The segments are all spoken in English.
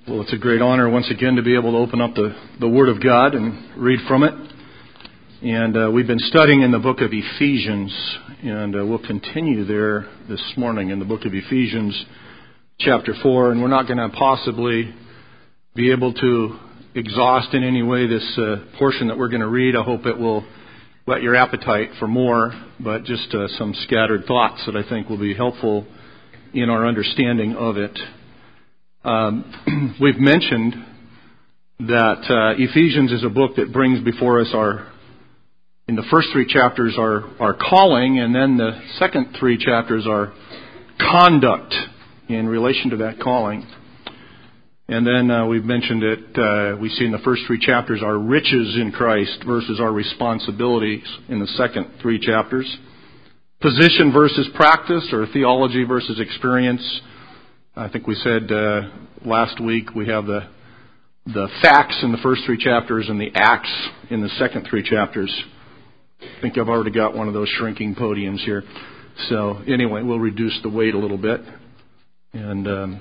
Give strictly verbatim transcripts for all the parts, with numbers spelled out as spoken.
Well, it's a great honor once again to be able to open up the, the Word of God and read from it. And uh, we've been studying in the book of Ephesians, and uh, we'll continue there this morning in the book of Ephesians, chapter four. And we're not going to possibly be able to exhaust in any way this uh, portion that we're going to read. I hope it will whet your appetite for more, but just uh, some scattered thoughts that I think will be helpful in our understanding of it. Um, we've mentioned that uh, Ephesians is a book that brings before us our, in the first three chapters, our, our calling, and then the second three chapters are conduct in relation to that calling. And then uh, we've mentioned that uh, we see in the first three chapters our riches in Christ versus our responsibilities in the second three chapters. Position versus practice, or theology versus experience. I think we said uh, last week we have the the facts in the first three chapters and the acts in the second three chapters. I think I've already got one of those shrinking podiums here. So anyway, we'll reduce the weight a little bit. And um,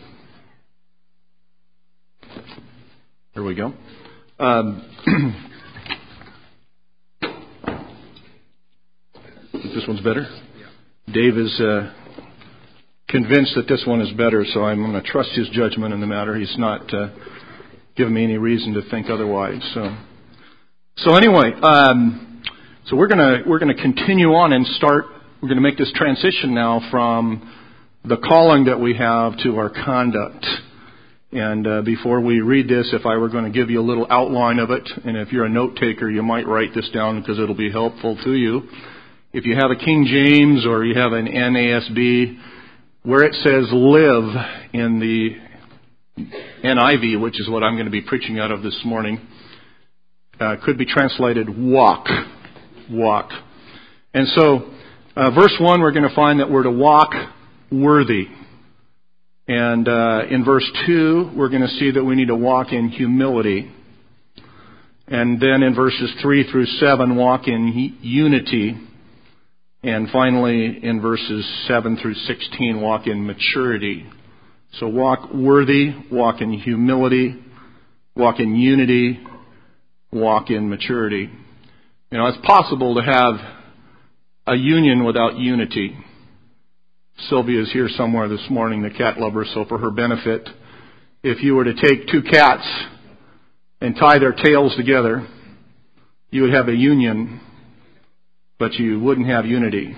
there we go. Um, this one's better? Dave is... Uh, convinced that this one is better, so I'm going to trust his judgment in the matter. He's not uh, given me any reason to think otherwise. So, so anyway, um, so we're going to we're going to continue on and start. We're going to make this transition now from the calling that we have to our conduct. And uh, before we read this, if I were going to give you a little outline of it, and if you're a note taker, you might write this down because it'll be helpful to you. If you have a King James or you have an N A S B, where it says live in the N I V, which is what I'm going to be preaching out of this morning, uh, could be translated walk. Walk. And so, uh, verse one, we're going to find that we're to walk worthy. And uh, in verse two, we're going to see that we need to walk in humility. And then in verses three through seven, walk in unity. And finally, in verses seven through sixteen, walk in maturity. So walk worthy, walk in humility, walk in unity, walk in maturity. You know, it's possible to have a union without unity. Sylvia is here somewhere this morning, the cat lover, so for her benefit, if you were to take two cats and tie their tails together, you would have a union, but you wouldn't have unity.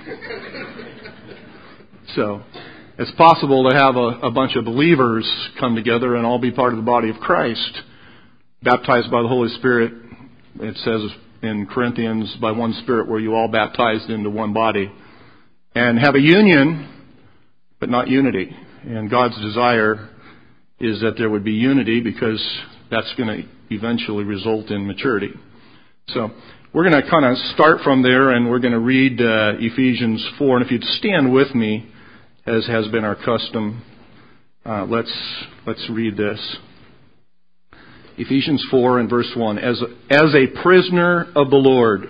So, it's possible to have a, a bunch of believers come together and all be part of the body of Christ, baptized by the Holy Spirit. It says in Corinthians, by one Spirit were you all baptized into one body. And have a union, but not unity. And God's desire is that there would be unity because that's going to eventually result in maturity. So, we're going to kind of start from there, and we're going to read uh, Ephesians four. And if you'd stand with me, as has been our custom, uh, let's let's read this. Ephesians four and verse one. As a, as a prisoner of the Lord,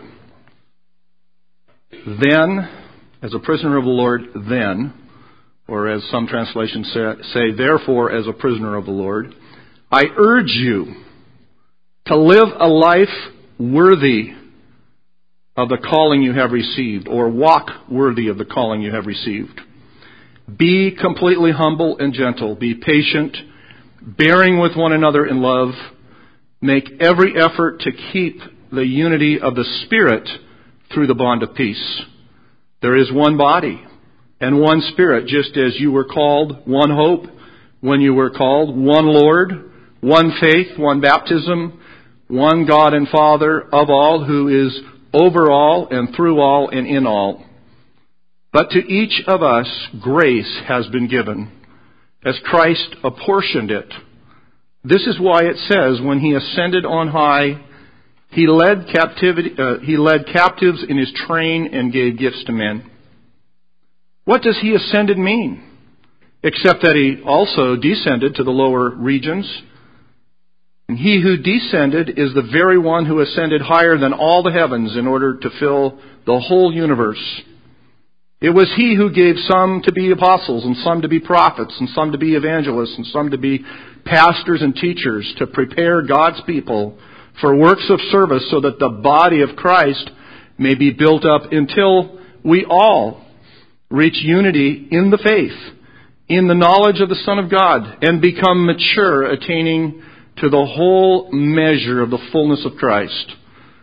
then, as a prisoner of the Lord, then, or as some translations say, say, therefore, as a prisoner of the Lord, I urge you to live a life worthy of the calling you have received, or walk worthy of the calling you have received. Be completely humble and gentle. Be patient, bearing with one another in love. Make every effort to keep the unity of the Spirit through the bond of peace. There is one body and one Spirit, just as you were called, one hope when you were called, one Lord, one faith, one baptism, one God and Father of all, who is over all and through all and in all. But to each of us grace has been given, as Christ apportioned it. This is why it says, when he ascended on high, he led captivity, uh, he led captives in his train and gave gifts to men. What does he ascended mean? Except that he also descended to the lower regions. And he who descended is the very one who ascended higher than all the heavens in order to fill the whole universe. It was He who gave some to be apostles, and some to be prophets, and some to be evangelists, and some to be pastors and teachers, to prepare God's people for works of service so that the body of Christ may be built up until we all reach unity in the faith, in the knowledge of the Son of God, and become mature, attaining to the whole measure of the fullness of Christ.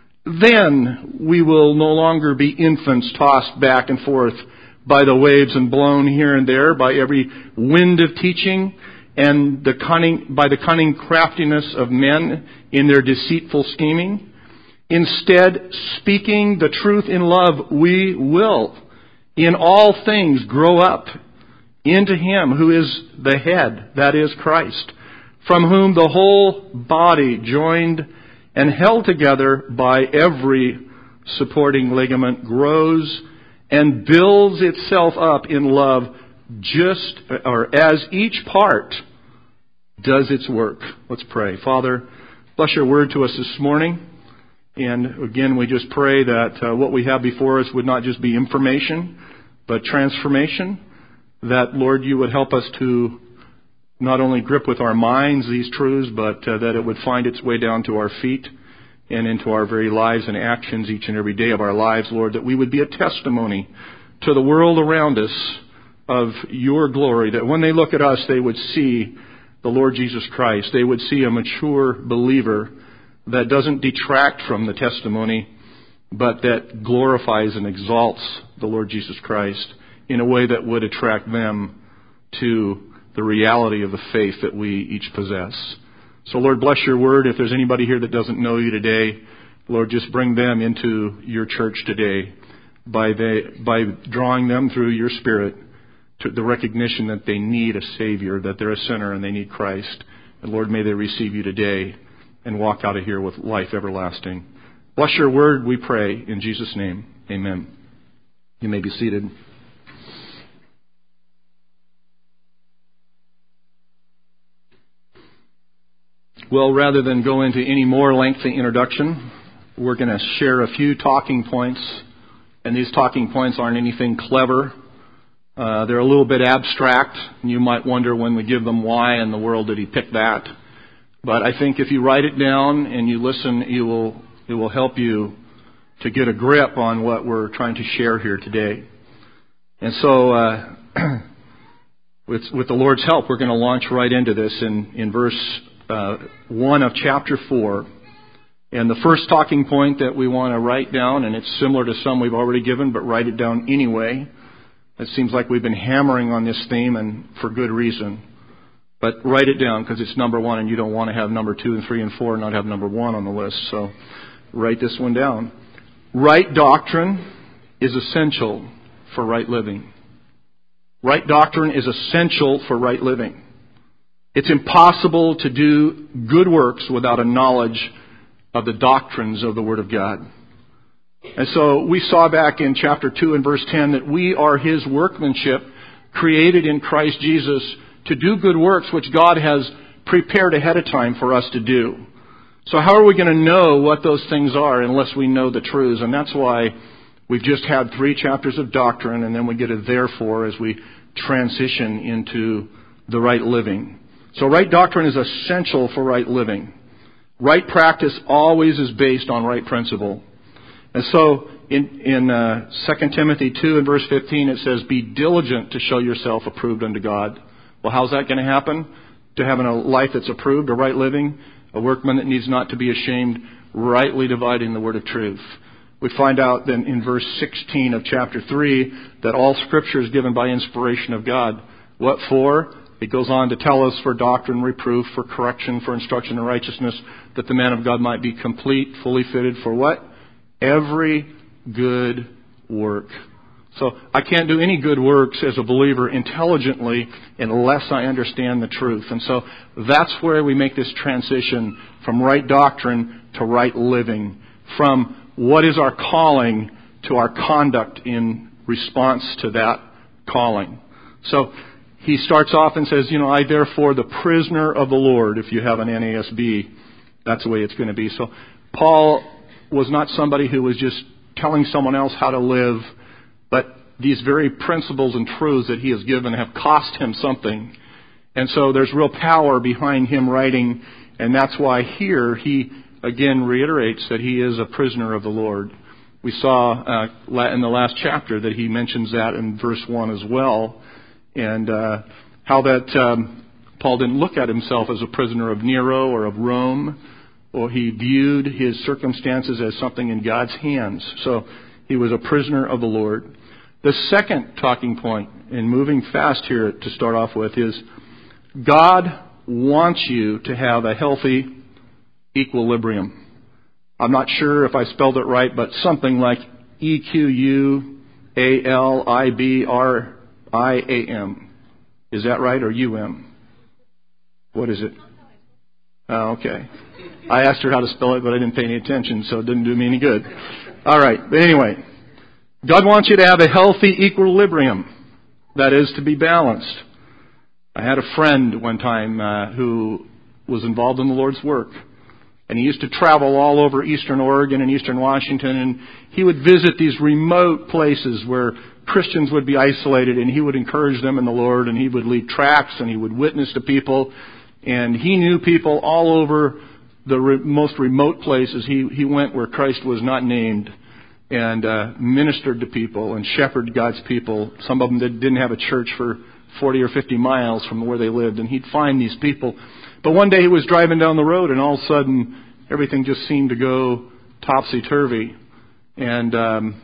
Then we will no longer be infants tossed back and forth by the waves and blown here and there by every wind of teaching and the cunning, by the cunning craftiness of men in their deceitful scheming. Instead, speaking the truth in love, we will in all things grow up into Him who is the head, that is Christ, from whom the whole body, joined and held together by every supporting ligament, grows and builds itself up in love, just or as each part does its work. Let's pray. Father, bless your word to us this morning. And again, we just pray that uh, what we have before us would not just be information, but transformation. That, Lord, you would help us to not only grip with our minds these truths, but uh, that it would find its way down to our feet and into our very lives and actions each and every day of our lives, Lord, that we would be a testimony to the world around us of your glory, that when they look at us, they would see the Lord Jesus Christ. They would see a mature believer that doesn't detract from the testimony, but that glorifies and exalts the Lord Jesus Christ in a way that would attract them to the reality of the faith that we each possess. So, Lord, bless your word. If there's anybody here that doesn't know you today, Lord, just bring them into your church today by the, by drawing them through your Spirit to the recognition that they need a Savior, that they're a sinner and they need Christ. And, Lord, may they receive you today and walk out of here with life everlasting. Bless your word, we pray, in Jesus' name. Amen. You may be seated. Well, rather than go into any more lengthy introduction, we're going to share a few talking points. And these talking points aren't anything clever. Uh, they're a little bit abstract. And you might wonder when we give them, why in the world did he pick that? But I think if you write it down and you listen, you will, it will help you to get a grip on what we're trying to share here today. And so, uh, with, with the Lord's help, we're going to launch right into this in, in verse Uh, one of chapter four. And the first talking point that we want to write down, and it's similar to some we've already given, but write it down anyway. It seems like we've been hammering on this theme, and for good reason. But write it down, because it's number one, and you don't want to have number two and three and four and not have number one on the list. So write this one down. Right doctrine is essential for right living. Right doctrine is essential for right living. It's impossible to do good works without a knowledge of the doctrines of the Word of God. And so we saw back in chapter two and verse ten that we are His workmanship, created in Christ Jesus to do good works which God has prepared ahead of time for us to do. So how are we going to know what those things are unless we know the truths? And that's why we've just had three chapters of doctrine, and then we get a therefore as we transition into the right living. So right doctrine is essential for right living. Right practice always is based on right principle. And so in, in uh, Second Timothy two and verse fifteen, it says, be diligent to show yourself approved unto God. Well, how's that going to happen? To having a life that's approved, a right living, a workman that needs not to be ashamed, rightly dividing the word of truth. We find out then in verse sixteen of chapter three that all Scripture is given by inspiration of God. What for? It goes on to tell us for doctrine, reproof, for correction, for instruction in righteousness, that the man of God might be complete, fully fitted for what? Every good work. So I can't do any good works as a believer intelligently unless I understand the truth. And so that's where we make this transition from right doctrine to right living, from what is our calling to our conduct in response to that calling. So he starts off and says, you know, I therefore, the prisoner of the Lord, if you have an N A S B, that's the way it's going to be. So Paul was not somebody who was just telling someone else how to live, but these very principles and truths that he has given have cost him something. And so there's real power behind him writing, and that's why here he again reiterates that he is a prisoner of the Lord. We saw uh, in the last chapter that he mentions that in verse one as well, and uh, how that um, Paul didn't look at himself as a prisoner of Nero or of Rome, or he viewed his circumstances as something in God's hands. So he was a prisoner of the Lord. The second talking point, in moving fast here to start off with, is God wants you to have a healthy equilibrium. I'm not sure if I spelled it right, but something like E Q U A L I B R I A M. Is that right, or U M? What is it? Oh, okay. I asked her how to spell it, but I didn't pay any attention, so it didn't do me any good. All right, but anyway, God wants you to have a healthy equilibrium. That is, to be balanced. I had a friend one time uh, who was involved in the Lord's work. And he used to travel all over eastern Oregon and eastern Washington. And he would visit these remote places where Christians would be isolated. And he would encourage them in the Lord. And he would leave tracts and he would witness to people. And he knew people all over the re- most remote places. He, he went where Christ was not named. And uh, ministered to people and shepherded God's people. Some of them that didn't have a church for forty or fifty miles from where they lived. And he'd find these people. But one day he was driving down the road and all of a sudden everything just seemed to go topsy-turvy. And um,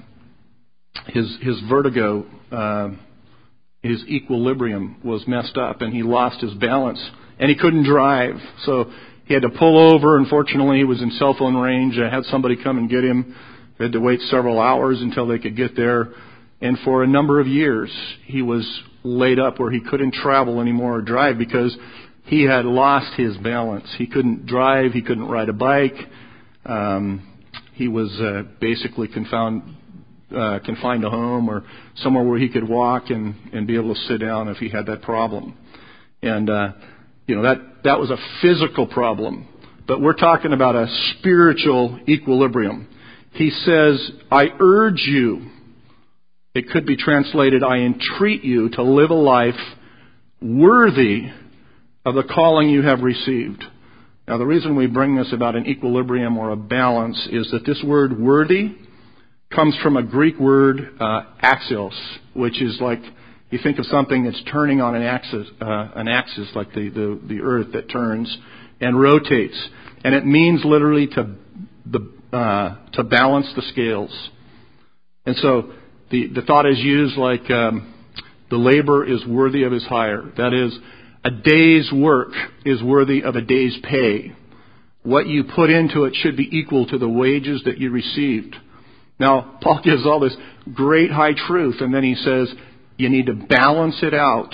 his his vertigo, uh, his equilibrium was messed up and he lost his balance. And he couldn't drive. So he had to pull over. Unfortunately, he was in cell phone range. I had somebody come and get him. They had to wait several hours until they could get there. And for a number of years, he was laid up where he couldn't travel anymore or drive because he had lost his balance. He couldn't drive. He couldn't ride a bike. Um, he was uh, basically confound, uh, confined to home or somewhere where he could walk and, and be able to sit down if he had that problem. And, uh, you know, that, that was a physical problem. But we're talking about a spiritual equilibrium. He says, I urge you, it could be translated, I entreat you to live a life worthy of the calling you have received. Now, the reason we bring this about an equilibrium or a balance is that this word worthy comes from a Greek word, uh, axios, which is like, you think of something that's turning on an axis, uh, an axis like the, the, the earth that turns and rotates. And it means literally to, the, uh, to balance the scales. And so the, the thought is used like, um, the labor is worthy of his hire. That is, a day's work is worthy of a day's pay. What you put into it should be equal to the wages that you received. Now, Paul gives all this great high truth, and then he says you need to balance it out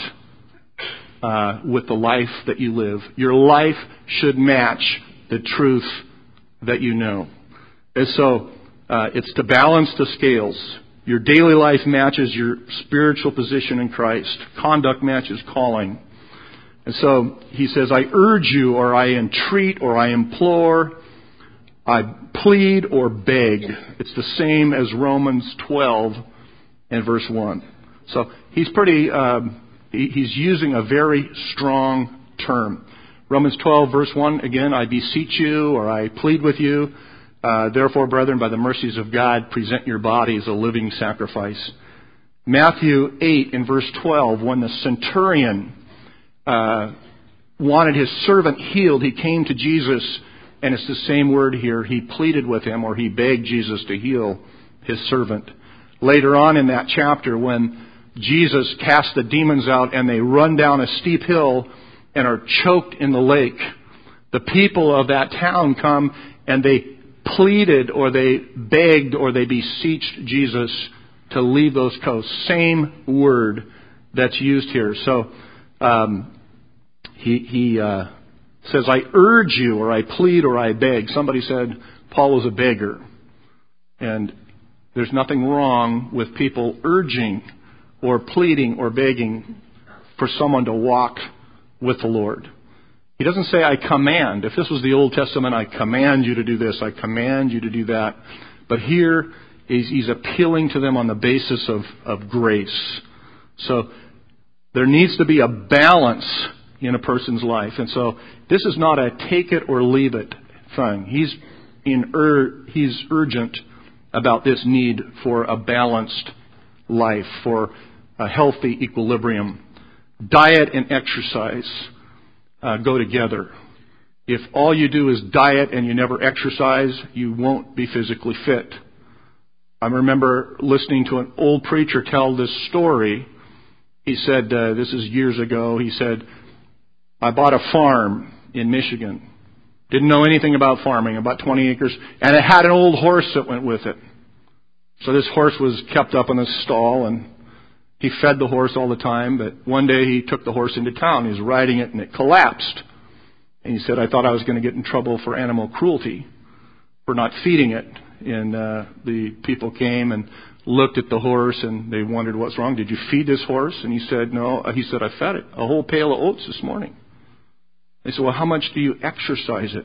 uh, with the life that you live. Your life should match the truth that you know. And so uh, it's to balance the scales. Your daily life matches your spiritual position in Christ. Conduct matches calling. And so he says, I urge you, or I entreat, or I implore, I plead, or beg. It's the same as Romans twelve and verse one. So he's pretty, um, he, he's using a very strong term. Romans twelve, verse one, again, I beseech you, or I plead with you. Uh, Therefore, brethren, by the mercies of God, present your body as a living sacrifice. Matthew eight, in verse twelve, when the centurion Uh, wanted his servant healed, he came to Jesus, and it's the same word here. He pleaded with him, or he begged Jesus to heal his servant. Later on in that chapter, when Jesus cast the demons out and they run down a steep hill and are choked in the lake, the people of that town come and they pleaded, or they begged, or they beseeched Jesus to leave those coasts. Same word that's used here. So, Um, he he uh, says, I urge you, or I plead, or I beg. Somebody said Paul was a beggar. And there's nothing wrong with people urging or pleading or begging for someone to walk with the Lord. He doesn't say, I command. If this was the Old Testament, I command you to do this, I command you to do that. But here He's, he's appealing to them on the basis of, of grace. So there needs to be a balance in a person's life. And so this is not a take it or leave it thing. He's in ur, he's urgent about this need for a balanced life, for a healthy equilibrium. Diet and exercise uh, go together. If all you do is diet and you never exercise, you won't be physically fit. I remember listening to an old preacher tell this story. He said, uh, this is years ago, he said, I bought a farm in Michigan. Didn't know anything about farming, about twenty acres, and it had an old horse that went with it. So this horse was kept up in a stall, and he fed the horse all the time, but one day he took the horse into town. He was riding it, and it collapsed. And he said, I thought I was going to get in trouble for animal cruelty, for not feeding it. And uh, the people came and looked at the horse, and they wondered, what's wrong? Did you feed this horse? And he said, no. He said, I fed it a whole pail of oats this morning. They said, well, how much do you exercise it?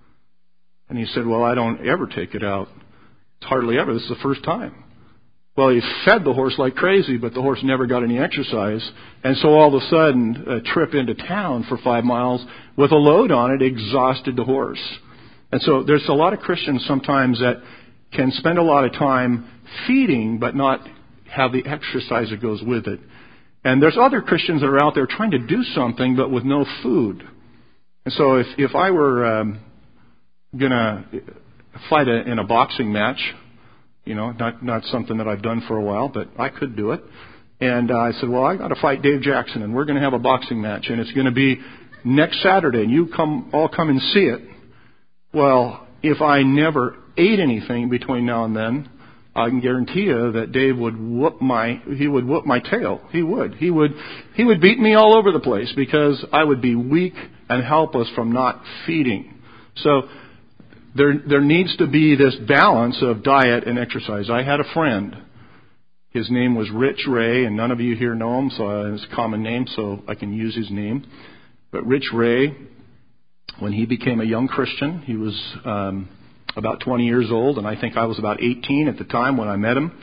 And he said, well, I don't ever take it out. It's hardly ever. This is the first time. Well, he fed the horse like crazy, but the horse never got any exercise. And so all of a sudden, a trip into town for five miles with a load on it exhausted the horse. And so there's a lot of Christians sometimes that can spend a lot of time feeding, but not have the exercise that goes with it. And there's other Christians that are out there trying to do something, but with no food. And so if, if I were um, going to fight a, in a boxing match, you know, not not something that I've done for a while, but I could do it. And uh, I said, well, I got to fight Dave Jackson, and we're going to have a boxing match, and it's going to be next Saturday, and you come all come and see it. Well, if I never ate anything between now and then, I can guarantee you that Dave would whoop my he would whoop my tail. He would. He would he would beat me all over the place because I would be weak and helpless from not feeding. So There, there needs to be this balance of diet and exercise. I had a friend. His name was Rich Ray, and none of you here know him, so it's a common name, so I can use his name. But Rich Ray, when he became a young Christian, he was um, about twenty years old, and I think I was about eighteen at the time when I met him.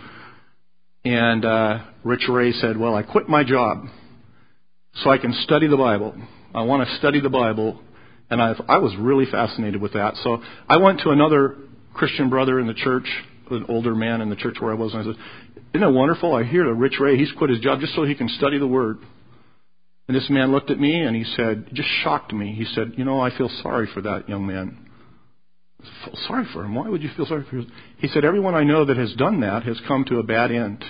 And uh, Rich Ray said, well, I quit my job so I can study the Bible. I want to study the Bible. And I, I was really fascinated with that. So I went to another Christian brother in the church, an older man in the church where I was, and I said, isn't it wonderful? I hear that Rich Ray, he's quit his job just so he can study the Word. And this man looked at me and he said, it just shocked me. He said, you know, I feel sorry for that young man. I feel sorry for him? Why would you feel sorry for him? He said, everyone I know that has done that has come to a bad end.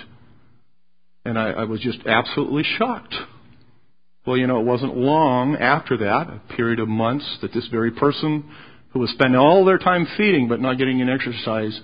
And I, I was just absolutely shocked. Well, you know, it wasn't long after that, a period of months, that this very person who was spending all their time feeding but not getting an exercise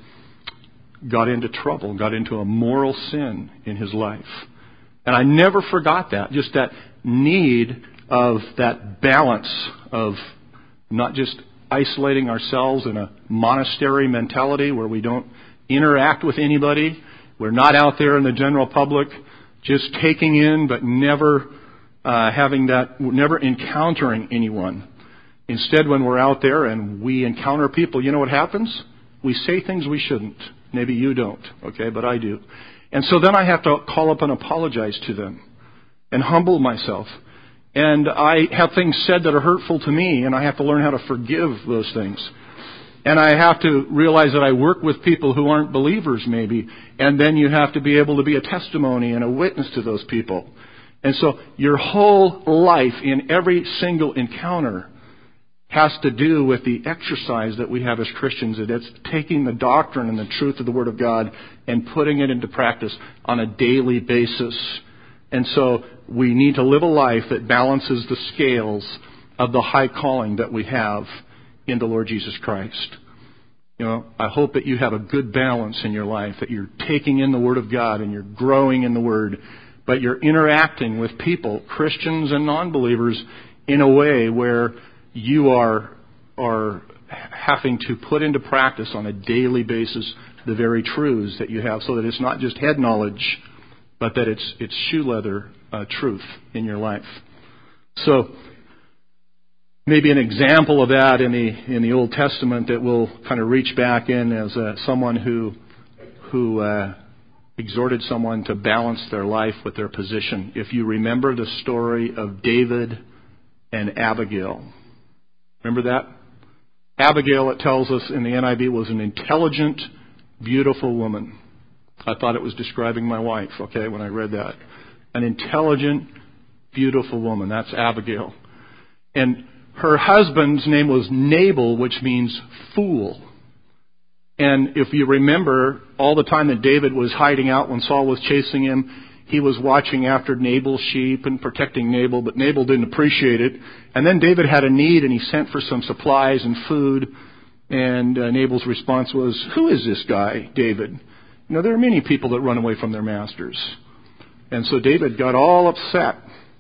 got into trouble, got into a moral sin in his life. And I never forgot that, just that need of that balance of not just isolating ourselves in a monastery mentality where we don't interact with anybody. We're not out there in the general public just taking in but never Uh, having that, never encountering anyone. Instead, when we're out there and we encounter people, you know what happens? We say things we shouldn't. Maybe you don't, okay, but I do. And so then I have to call up and apologize to them and humble myself. And I have things said that are hurtful to me, and I have to learn how to forgive those things. And I have to realize that I work with people who aren't believers, maybe, and then you have to be able to be a testimony and a witness to those people. And so your whole life in every single encounter has to do with the exercise that we have as Christians. And it's taking the doctrine and the truth of the Word of God and putting it into practice on a daily basis. And so we need to live a life that balances the scales of the high calling that we have in the Lord Jesus Christ. You know, I hope that you have a good balance in your life, that you're taking in the Word of God and you're growing in the Word, but you're interacting with people, Christians and non-believers, in a way where you are are having to put into practice on a daily basis the very truths that you have, so that it's not just head knowledge, but that it's it's shoe leather uh, truth in your life. So maybe an example of that in the in the Old Testament that will kind of reach back in as uh, someone who who uh, exhorted someone to balance their life with their position. If you remember the story of David and Abigail. Remember that? Abigail, it tells us in the N I V, was an intelligent, beautiful woman. I thought it was describing my wife, okay, when I read that. An intelligent, beautiful woman. That's Abigail. And her husband's name was Nabal, which means fool. And if you remember, all the time that David was hiding out when Saul was chasing him, he was watching after Nabal's sheep and protecting Nabal, but Nabal didn't appreciate it. And then David had a need, and he sent for some supplies and food. And uh, Nabal's response was, "Who is this guy, David? You know, there are many people that run away from their masters." And so David got all upset.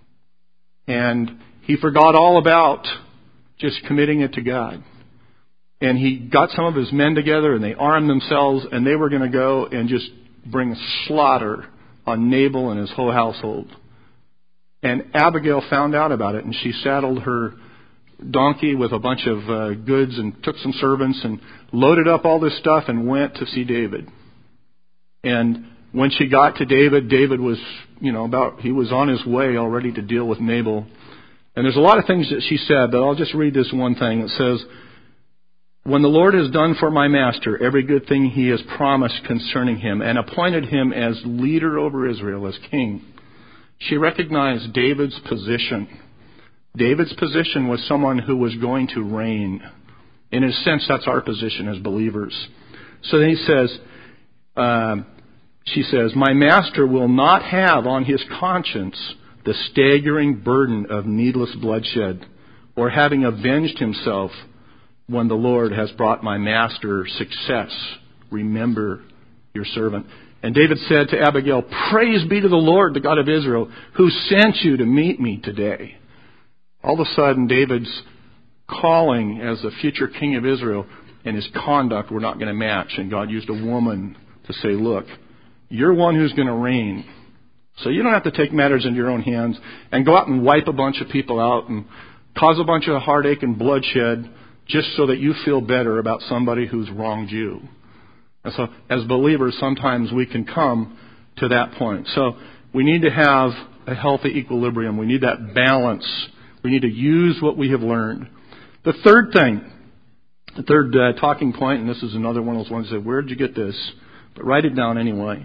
And he forgot all about just committing it to God. And he got some of his men together, and they armed themselves, and they were going to go and just bring slaughter on Nabal and his whole household. And Abigail found out about it, and she saddled her donkey with a bunch of uh, goods and took some servants and loaded up all this stuff and went to see David. And when she got to David, David was, you know, about, he was on his way already to deal with Nabal. And there's a lot of things that she said, but I'll just read this one thing. It says, "When the Lord has done for my master every good thing he has promised concerning him and appointed him as leader over Israel, as king," she recognized David's position. David's position was someone who was going to reign. In a sense, that's our position as believers. So then he says, um, she says, "My master will not have on his conscience the staggering burden of needless bloodshed, or having avenged himself when the Lord has brought my master success. Remember your servant." And David said to Abigail, "Praise be to the Lord, the God of Israel, who sent you to meet me today." All of a sudden, David's calling as the future king of Israel and his conduct were not going to match. And God used a woman to say, "Look, you're one who's going to reign. So you don't have to take matters into your own hands and go out and wipe a bunch of people out and cause a bunch of heartache and bloodshed just so that you feel better about somebody who's wronged you." And so as believers, sometimes we can come to that point. So we need to have a healthy equilibrium. We need that balance. We need to use what we have learned. The third thing, the third uh, talking point, and this is another one of those ones that, where did you get this? But write it down anyway.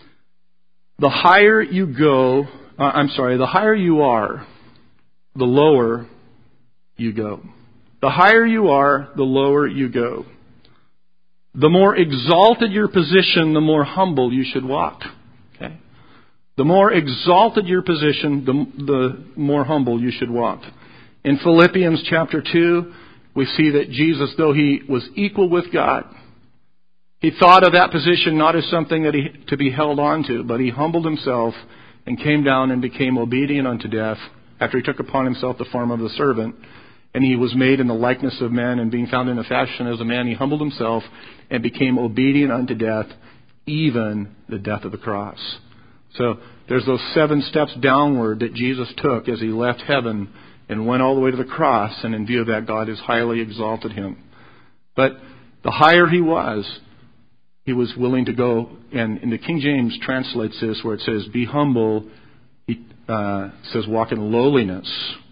The higher you go, uh, I'm sorry, the higher you are, the lower you go. The higher you are, the lower you go. The more exalted your position, the more humble you should walk. Okay? The more exalted your position, the, the more humble you should walk. In Philippians chapter two, we see that Jesus, though he was equal with God, he thought of that position not as something that he to be held on to, but he humbled himself and came down and became obedient unto death after he took upon himself the form of a servant. And he was made in the likeness of men, and being found in a fashion as a man, he humbled himself and became obedient unto death, even the death of the cross. So there's those seven steps downward that Jesus took as he left heaven and went all the way to the cross, and in view of that, God has highly exalted him. But the higher he was, he was willing to go, and, and the King James translates this where it says, "Be humble," he uh, says, "walk in lowliness."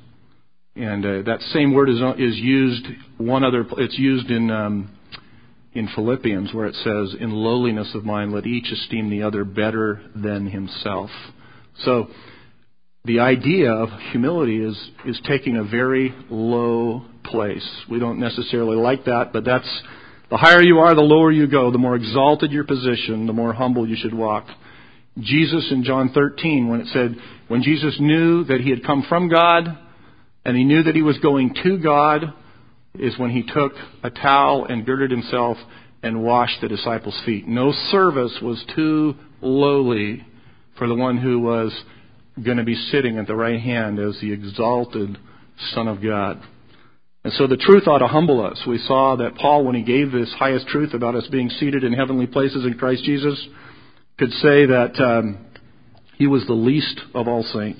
And uh, that same word is is used one other. It's used in um, in Philippians where it says, "In lowliness of mind, let each esteem the other better than himself." So the idea of humility is is taking a very low place. We don't necessarily like that, but that's the higher you are, the lower you go. The more exalted your position, the more humble you should walk. Jesus in John thirteen, when it said, when Jesus knew that he had come from God, and he knew that he was going to God, is when he took a towel and girded himself and washed the disciples' feet. No service was too lowly for the one who was going to be sitting at the right hand as the exalted Son of God. And so the truth ought to humble us. We saw that Paul, when he gave this highest truth about us being seated in heavenly places in Christ Jesus, could say that um, he was the least of all saints.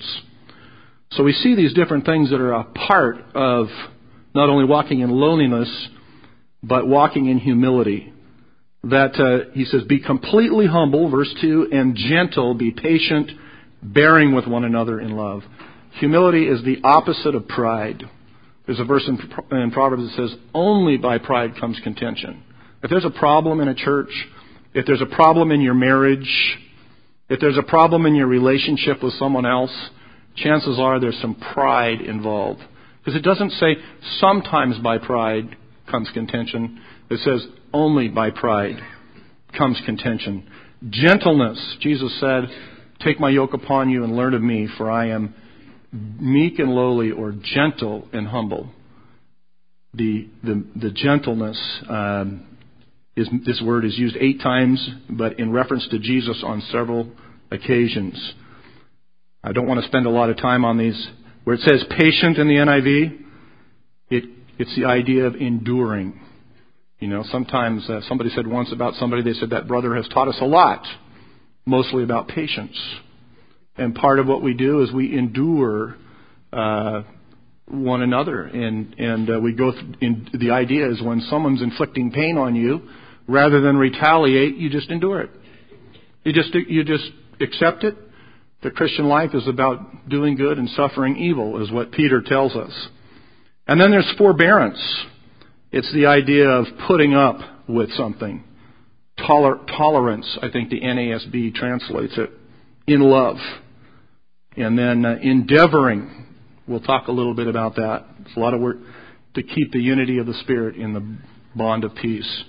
So we see these different things that are a part of not only walking in lowliness, but walking in humility. that uh, he says, be completely humble, verse two, and gentle, be patient, bearing with one another in love. Humility is the opposite of pride. There's a verse in, in Proverbs that says, only by pride comes contention. If there's a problem in a church, if there's a problem in your marriage, if there's a problem in your relationship with someone else, chances are there's some pride involved. Because it doesn't say sometimes by pride comes contention. It says only by pride comes contention. Gentleness, Jesus said, take my yoke upon you and learn of me, for I am meek and lowly, or gentle and humble. The the, the gentleness, um, is this word is used eight times, but in reference to Jesus on several occasions. I don't want to spend a lot of time on these. Where it says patient in the N I V, it, it's the idea of enduring. You know, sometimes uh, somebody said once about somebody, they said that brother has taught us a lot, mostly about patience. And part of what we do is we endure uh, one another. And, and uh, we go th- in, the idea is when someone's inflicting pain on you, rather than retaliate, you just endure it. You just you just accept it. The Christian life is about doing good and suffering evil, is what Peter tells us. And then there's forbearance. It's the idea of putting up with something. Toler- tolerance, I think the N A S B translates it, in love. And then uh, endeavoring. We'll talk a little bit about that. It's a lot of work to keep the unity of the Spirit in the bond of peace.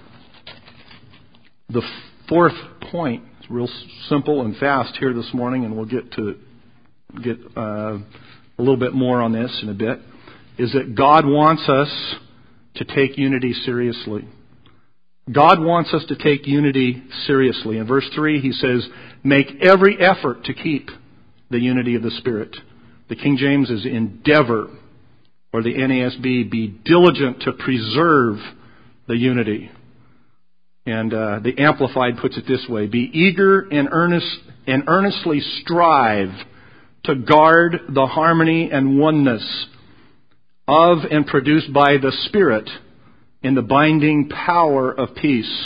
The fourth point, it's real simple and fast here this morning, and we'll get to get uh, a little bit more on this in a bit, is that God wants us to take unity seriously. God wants us to take unity seriously. In verse three, he says, make every effort to keep the unity of the Spirit. The King James is endeavor, or the N A S B, be diligent to preserve the unity. And uh, the Amplified puts it this way, be eager and earnest and earnestly strive to guard the harmony and oneness of and produced by the Spirit in the binding power of peace.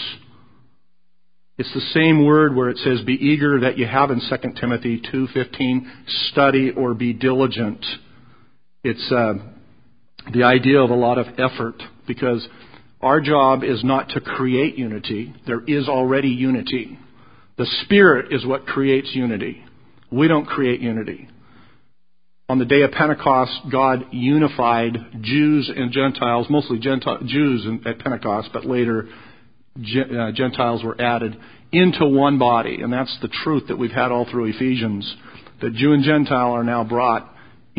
It's the same word where it says be eager that you have in Second Timothy two fifteen, study or be diligent. It's uh, the idea of a lot of effort, because our job is not to create unity. There is already unity. The Spirit is what creates unity. We don't create unity. On the day of Pentecost, God unified Jews and Gentiles, mostly Gentile, Jews at Pentecost, but later Gentiles were added into one body. And that's the truth that we've had all through Ephesians, that Jew and Gentile are now brought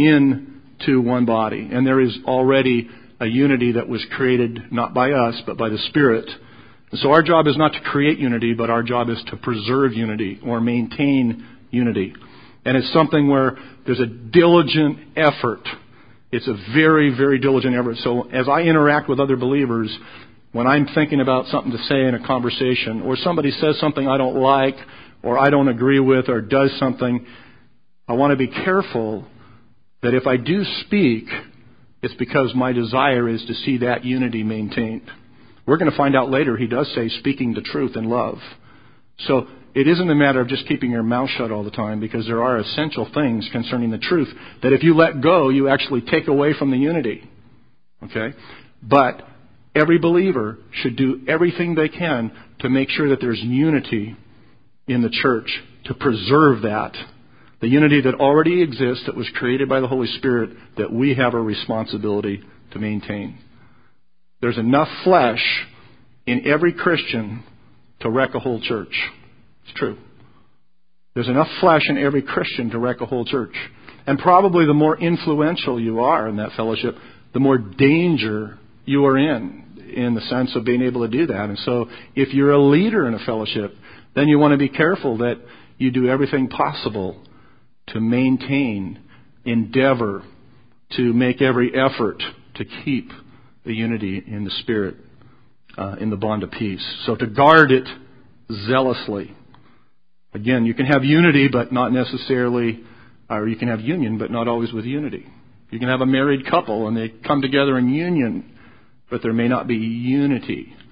into one body. And there is already a unity that was created not by us, but by the Spirit. And so our job is not to create unity, but our job is to preserve unity or maintain unity. And it's something where there's a diligent effort. It's a very, very diligent effort. So as I interact with other believers, when I'm thinking about something to say in a conversation, or somebody says something I don't like, or I don't agree with, or does something, I want to be careful that if I do speak, it's because my desire is to see that unity maintained. We're going to find out later, he does say speaking the truth in love. So it isn't a matter of just keeping your mouth shut all the time, because there are essential things concerning the truth that if you let go, you actually take away from the unity. Okay? But every believer should do everything they can to make sure that there's unity in the church, to preserve that. The unity that already exists, that was created by the Holy Spirit, that we have a responsibility to maintain. There's enough flesh in every Christian to wreck a whole church. It's true. There's enough flesh in every Christian to wreck a whole church. And probably the more influential you are in that fellowship, the more danger you are in, in the sense of being able to do that. And so if you're a leader in a fellowship, then you want to be careful that you do everything possible to maintain, endeavor, to make every effort to keep the unity in the Spirit, uh, in the bond of peace. So to guard it zealously. Again, you can have unity, but not necessarily, or you can have union, but not always with unity. You can have a married couple and they come together in union, but there may not be unity.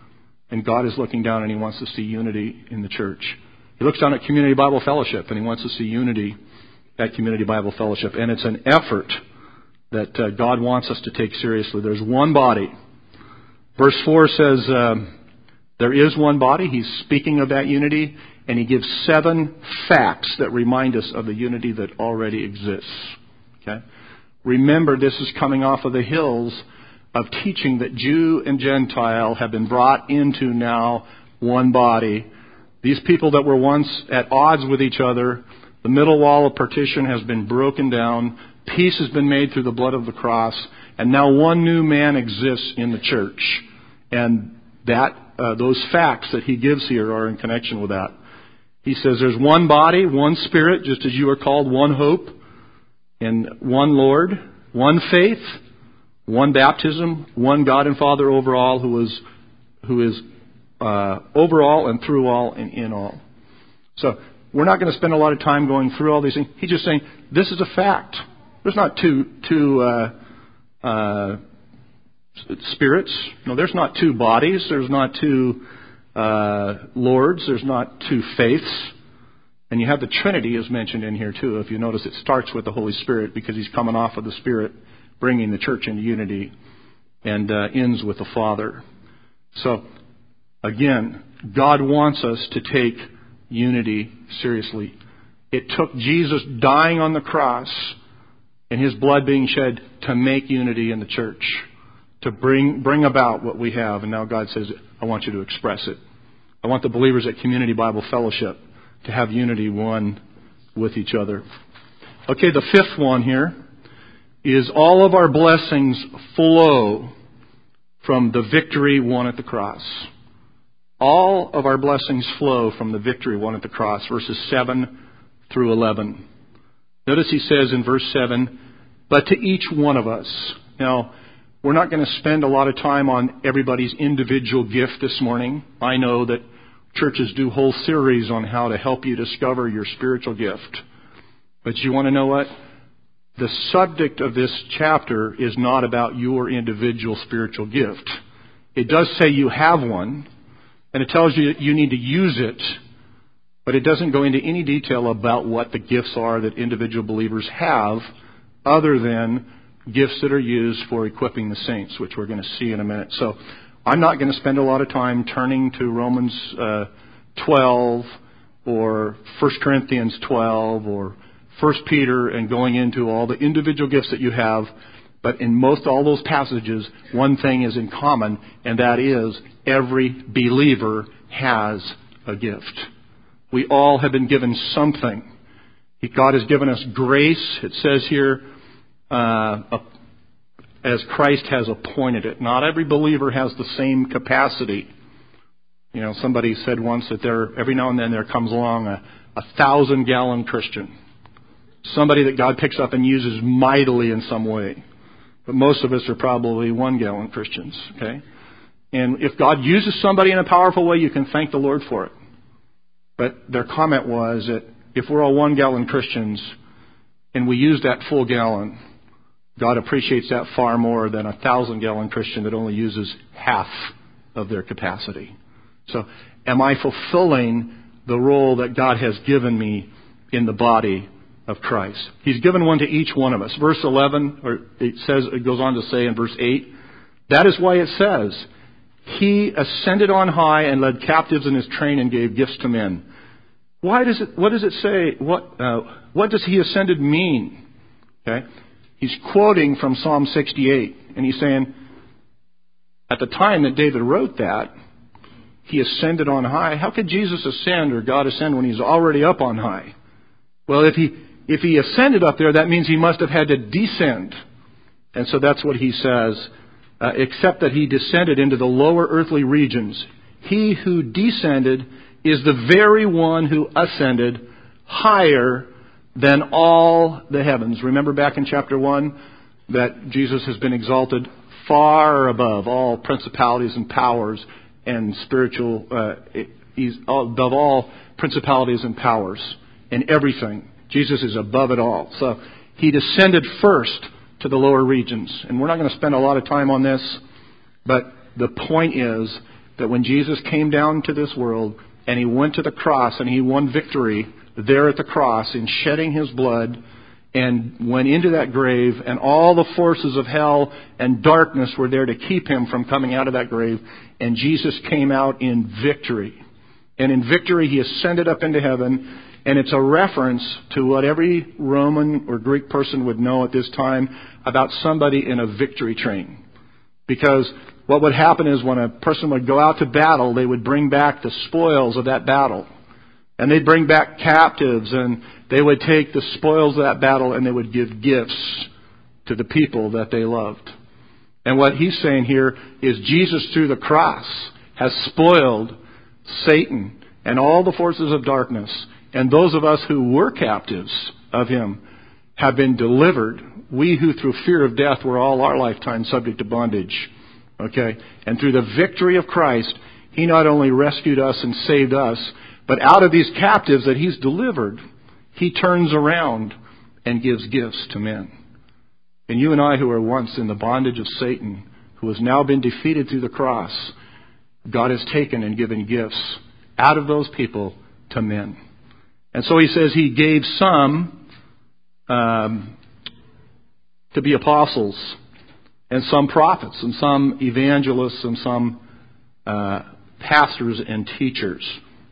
And God is looking down and He wants to see unity in the church. He looks down at Community Bible Fellowship and He wants to see unity at Community Bible Fellowship. And it's an effort that uh, God wants us to take seriously. There's one body. Verse four says um, there is one body. He's speaking of that unity. And He gives seven facts that remind us of the unity that already exists. Okay? Remember, this is coming off of the hills of teaching that Jew and Gentile have been brought into now one body. These people that were once at odds with each other, the middle wall of partition has been broken down. Peace has been made through the blood of the cross. And now one new man exists in the church. And that uh, those facts that he gives here are in connection with that. He says there's one body, one Spirit, just as you are called, one hope, and one Lord, one faith, one baptism, one God and Father over all, who is who is uh, over all and through all and in all. So we're not going to spend a lot of time going through all these things. He's just saying this is a fact. There's not two two uh, uh, spirits. No, there's not two bodies. There's not two uh, lords. There's not two faiths. And you have the Trinity is mentioned in here too. If you notice, it starts with the Holy Spirit because He's coming off of the Spirit, bringing the church into unity, and uh, ends with the Father. So, again, God wants us to take unity seriously. It took Jesus dying on the cross and His blood being shed to make unity in the church, to bring bring about what we have. And now God says, I want you to express it. I want the believers at Community Bible Fellowship to have unity one with each other. Okay, the fifth one here is all of our blessings flow from the victory won at the cross. All of our blessings flow from the victory won at the cross, verses seven through eleven. Notice he says in verse seven, but to each one of us. Now, we're not going to spend a lot of time on everybody's individual gift this morning. I know that churches do whole series on how to help you discover your spiritual gift. But you want to know what? The subject of this chapter is not about your individual spiritual gift. It does say you have one, and it tells you that you need to use it, but it doesn't go into any detail about what the gifts are that individual believers have, other than gifts that are used for equipping the saints, which we're going to see in a minute. So I'm not going to spend a lot of time turning to Romans uh, twelve or First Corinthians twelve or First Peter and going into all the individual gifts that you have. But in most all those passages, one thing is in common, and that is every believer has a gift. We all have been given something. God has given us grace. It says here, uh, as Christ has appointed it. Not every believer has the same capacity. You know, somebody said once that there, every now and then there comes along a, a thousand gallon Christian. Somebody that God picks up and uses mightily in some way. But most of us are probably one gallon Christians, okay? And if God uses somebody in a powerful way, you can thank the Lord for it. But their comment was that if we're all one gallon Christians and we use that full gallon, God appreciates that far more than a thousand gallon Christian that only uses half of their capacity. So, am I fulfilling the role that God has given me in the body of Christ? He's given one to each one of us. Verse eleven, or it says, it goes on to say in verse eight, that is why it says, He ascended on high and led captives in His train and gave gifts to men. Why does it? What does it say? What uh, What does He ascended mean? Okay, he's quoting from Psalm sixty-eight, and he's saying, at the time that David wrote that, He ascended on high. How could Jesus ascend or God ascend when He's already up on high? Well, if He if He ascended up there, that means He must have had to descend, and so that's what He says. Uh, except that He descended into the lower earthly regions. He who descended is the very one who ascended higher than all the heavens. Remember back in chapter one that Jesus has been exalted far above all principalities and powers and spiritual, uh, He's above all principalities and powers and everything. Jesus is above it all. So He descended first to the lower regions. And we're not going to spend a lot of time on this, but the point is that when Jesus came down to this world and he went to the cross and he won victory there at the cross in shedding his blood and went into that grave, and all the forces of hell and darkness were there to keep him from coming out of that grave, and Jesus came out in victory. And in victory he ascended up into heaven, and it's a reference to what every Roman or Greek person would know at this time about somebody in a victory train. Because what would happen is when a person would go out to battle, they would bring back the spoils of that battle. And they'd bring back captives, and they would take the spoils of that battle and they would give gifts to the people that they loved. And what he's saying here is Jesus through the cross has spoiled Satan and all the forces of darkness. And those of us who were captives of him have been delivered. We who through fear of death were all our lifetime subject to bondage. Okay? And through the victory of Christ, he not only rescued us and saved us, but out of these captives that he's delivered, he turns around and gives gifts to men. And you and I who were once in the bondage of Satan, who has now been defeated through the cross, God has taken and given gifts out of those people to men. And so he says he gave some um, to be apostles, and some prophets, and some evangelists, and some uh, pastors and teachers.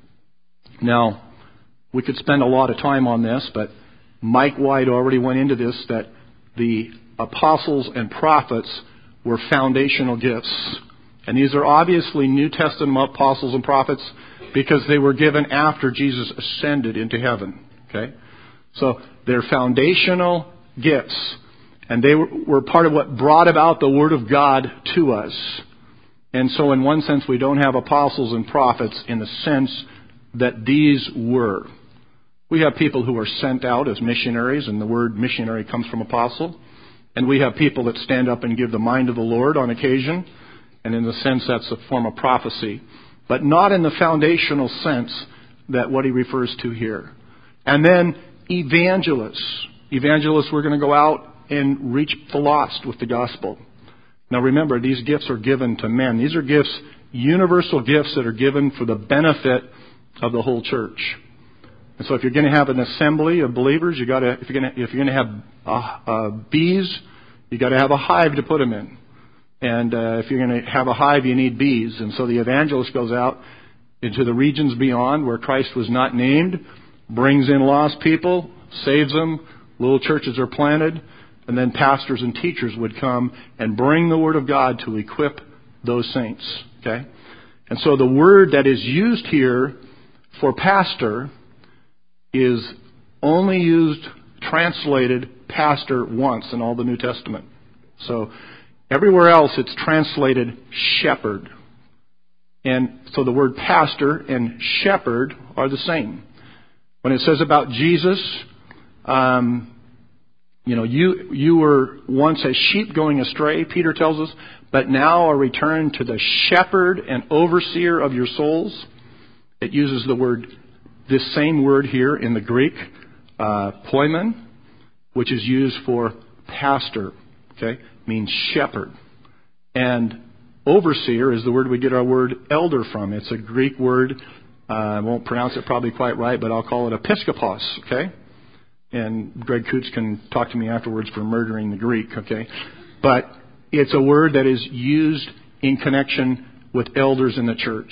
Now, we could spend a lot of time on this, but Mike White already went into this, that the apostles and prophets were foundational gifts. And these are obviously New Testament apostles and prophets because they were given after Jesus ascended into heaven. Okay? So they're foundational gifts. And they were part of what brought about the Word of God to us. And so in one sense, we don't have apostles and prophets in the sense that these were. We have people who are sent out as missionaries, and the word missionary comes from apostle. And we have people that stand up and give the mind of the Lord on occasion. And in a sense, that's a form of prophecy. But not in the foundational sense that what he refers to here. And then evangelists. Evangelists, we're going to go out and reach the lost with the gospel. Now remember, these gifts are given to men. These are gifts, universal gifts that are given for the benefit of the whole church. And so if you're going to have an assembly of believers, you got to, if you're going to, if you're going to have uh, uh, bees, you got to have a hive to put them in. And uh, if you're going to have a hive, you need bees. And so the evangelist goes out into the regions beyond where Christ was not named, brings in lost people, saves them, little churches are planted, and then pastors and teachers would come and bring the Word of God to equip those saints. Okay? And so the word that is used here for pastor is only used, translated pastor once in all the New Testament. So everywhere else it's translated shepherd. And so the word pastor and shepherd are the same. When it says about Jesus, um, you know, you you were once as sheep going astray, Peter tells us, but now are returned to the shepherd and overseer of your souls. It uses the word, this same word here in the Greek, uh, poimen, which is used for pastor. Okay, means shepherd. And overseer is the word we get our word elder from. It's a Greek word. Uh, I won't pronounce it probably quite right, but I'll call it episkopos. Okay. And Greg Coots can talk to me afterwards for murdering the Greek, okay? But it's a word that is used in connection with elders in the church.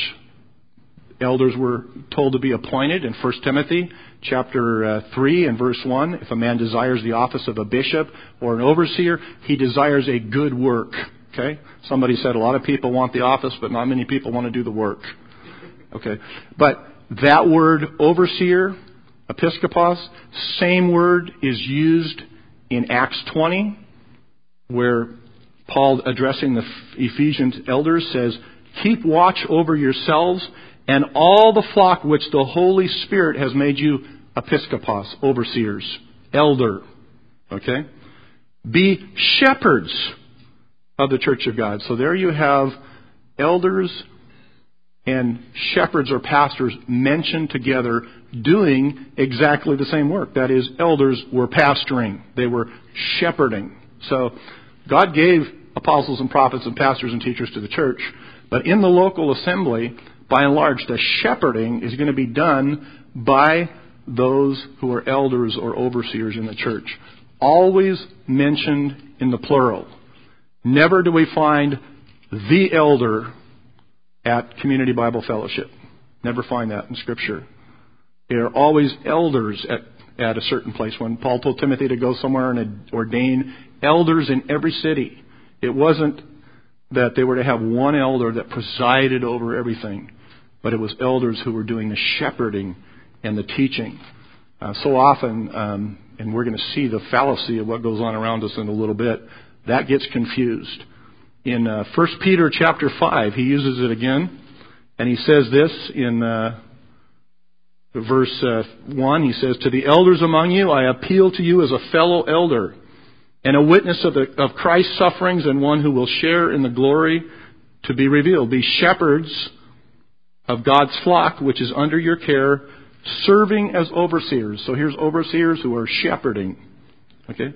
Elders were told to be appointed in First Timothy chapter uh, three and verse one. If a man desires the office of a bishop or an overseer, he desires a good work, okay? Somebody said a lot of people want the office, but not many people want to do the work, okay? But that word overseer, episkopos, same word is used in Acts twenty, where Paul, addressing the Ephesians elders, says, keep watch over yourselves and all the flock which the Holy Spirit has made you episkopos, overseers, elder. Okay? Be shepherds of the church of God. So there you have elders and shepherds or pastors mentioned together doing exactly the same work. That is, elders were pastoring. They were shepherding. So God gave apostles and prophets and pastors and teachers to the church, But in the local assembly, by and large, the shepherding is going to be done by those who are elders or overseers in the church. Always mentioned in the plural. Never do we find the elder at Community Bible Fellowship. Never find that in Scripture. There are always elders at, at a certain place. When Paul told Timothy to go somewhere and ordain elders in every city, it wasn't that they were to have one elder that presided over everything, but it was elders who were doing the shepherding and the teaching. Uh, so often, um, and we're going to see the fallacy of what goes on around us in a little bit, that gets confused. In uh, First Peter chapter five, he uses it again, and he says this in uh, verse uh, one. He says, "To the elders among you, I appeal to you as a fellow elder and a witness of, the, of Christ's sufferings and one who will share in the glory to be revealed. Be shepherds of God's flock, which is under your care, serving as overseers." So here's overseers who are shepherding. Okay?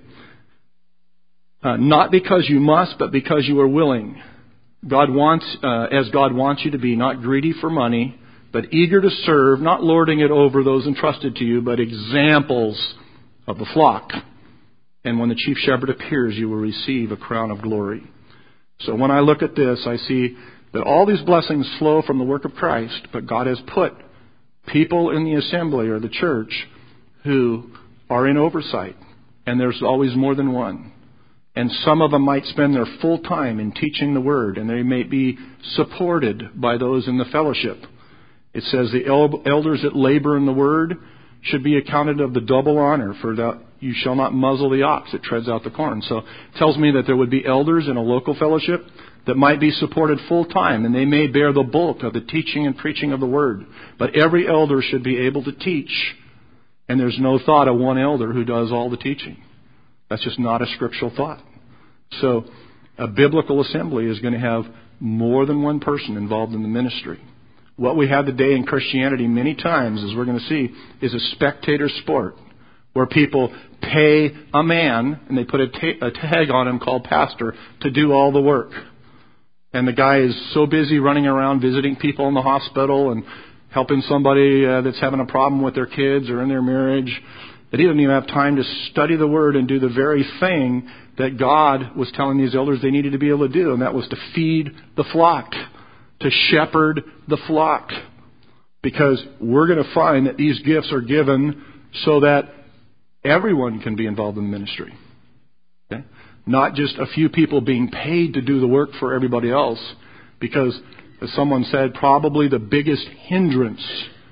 Uh, not because you must, but because you are willing. God wants, uh, as God wants you to be, not greedy for money, but eager to serve, not lording it over those entrusted to you, but examples of the flock. And when the chief shepherd appears, you will receive a crown of glory. So when I look at this, I see that all these blessings flow from the work of Christ, but God has put people in the assembly or the church who are in oversight. And there's always more than one. And some of them might spend their full time in teaching the Word, and they may be supported by those in the fellowship. It says the elders that labor in the Word should be accounted of the double honor, for that you shall not muzzle the ox that treads out the corn. So it tells me that there would be elders in a local fellowship that might be supported full time, and they may bear the bulk of the teaching and preaching of the Word. But every elder should be able to teach, and there's no thought of one elder who does all the teaching. That's just not a scriptural thought. So a biblical assembly is going to have more than one person involved in the ministry. What we have today in Christianity many times, as we're going to see, is a spectator sport where people pay a man and they put a, ta- a tag on him called pastor to do all the work. And the guy is so busy running around visiting people in the hospital and helping somebody uh, that's having a problem with their kids or in their marriage that he doesn't even have time to study the Word and do the very thing that God was telling these elders they needed to be able to do, and that was to feed the flock, to shepherd the flock. Because we're going to find that these gifts are given so that everyone can be involved in the ministry. Okay? Not just a few people being paid to do the work for everybody else, because, as someone said, probably the biggest hindrance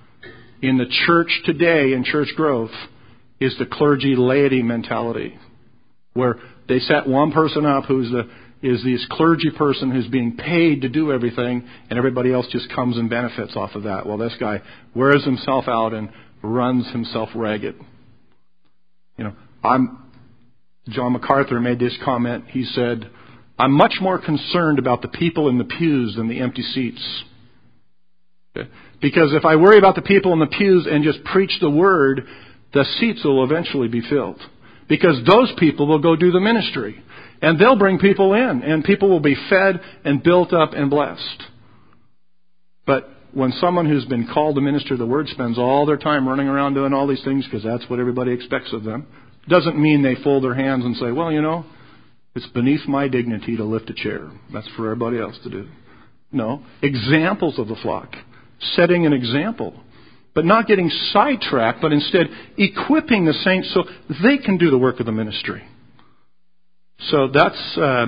in the church today, in church growth, is the clergy-laity mentality, where they set one person up who's the, is this clergy person who's being paid to do everything, and everybody else just comes and benefits off of that. Well, this guy wears himself out and runs himself ragged. You know, I'm John MacArthur made this comment. He said, "I'm much more concerned about the people in the pews than the empty seats." Okay? Because if I worry about the people in the pews and just preach the Word, the seats will eventually be filled. Because those people will go do the ministry. And they'll bring people in. And people will be fed and built up and blessed. But when someone who's been called to minister the Word spends all their time running around doing all these things because that's what everybody expects of them, doesn't mean they fold their hands and say, well, you know, it's beneath my dignity to lift a chair. That's for everybody else to do. No. Examples of the flock. Setting an example. But not getting sidetracked, but instead equipping the saints so they can do the work of the ministry. So that's, uh,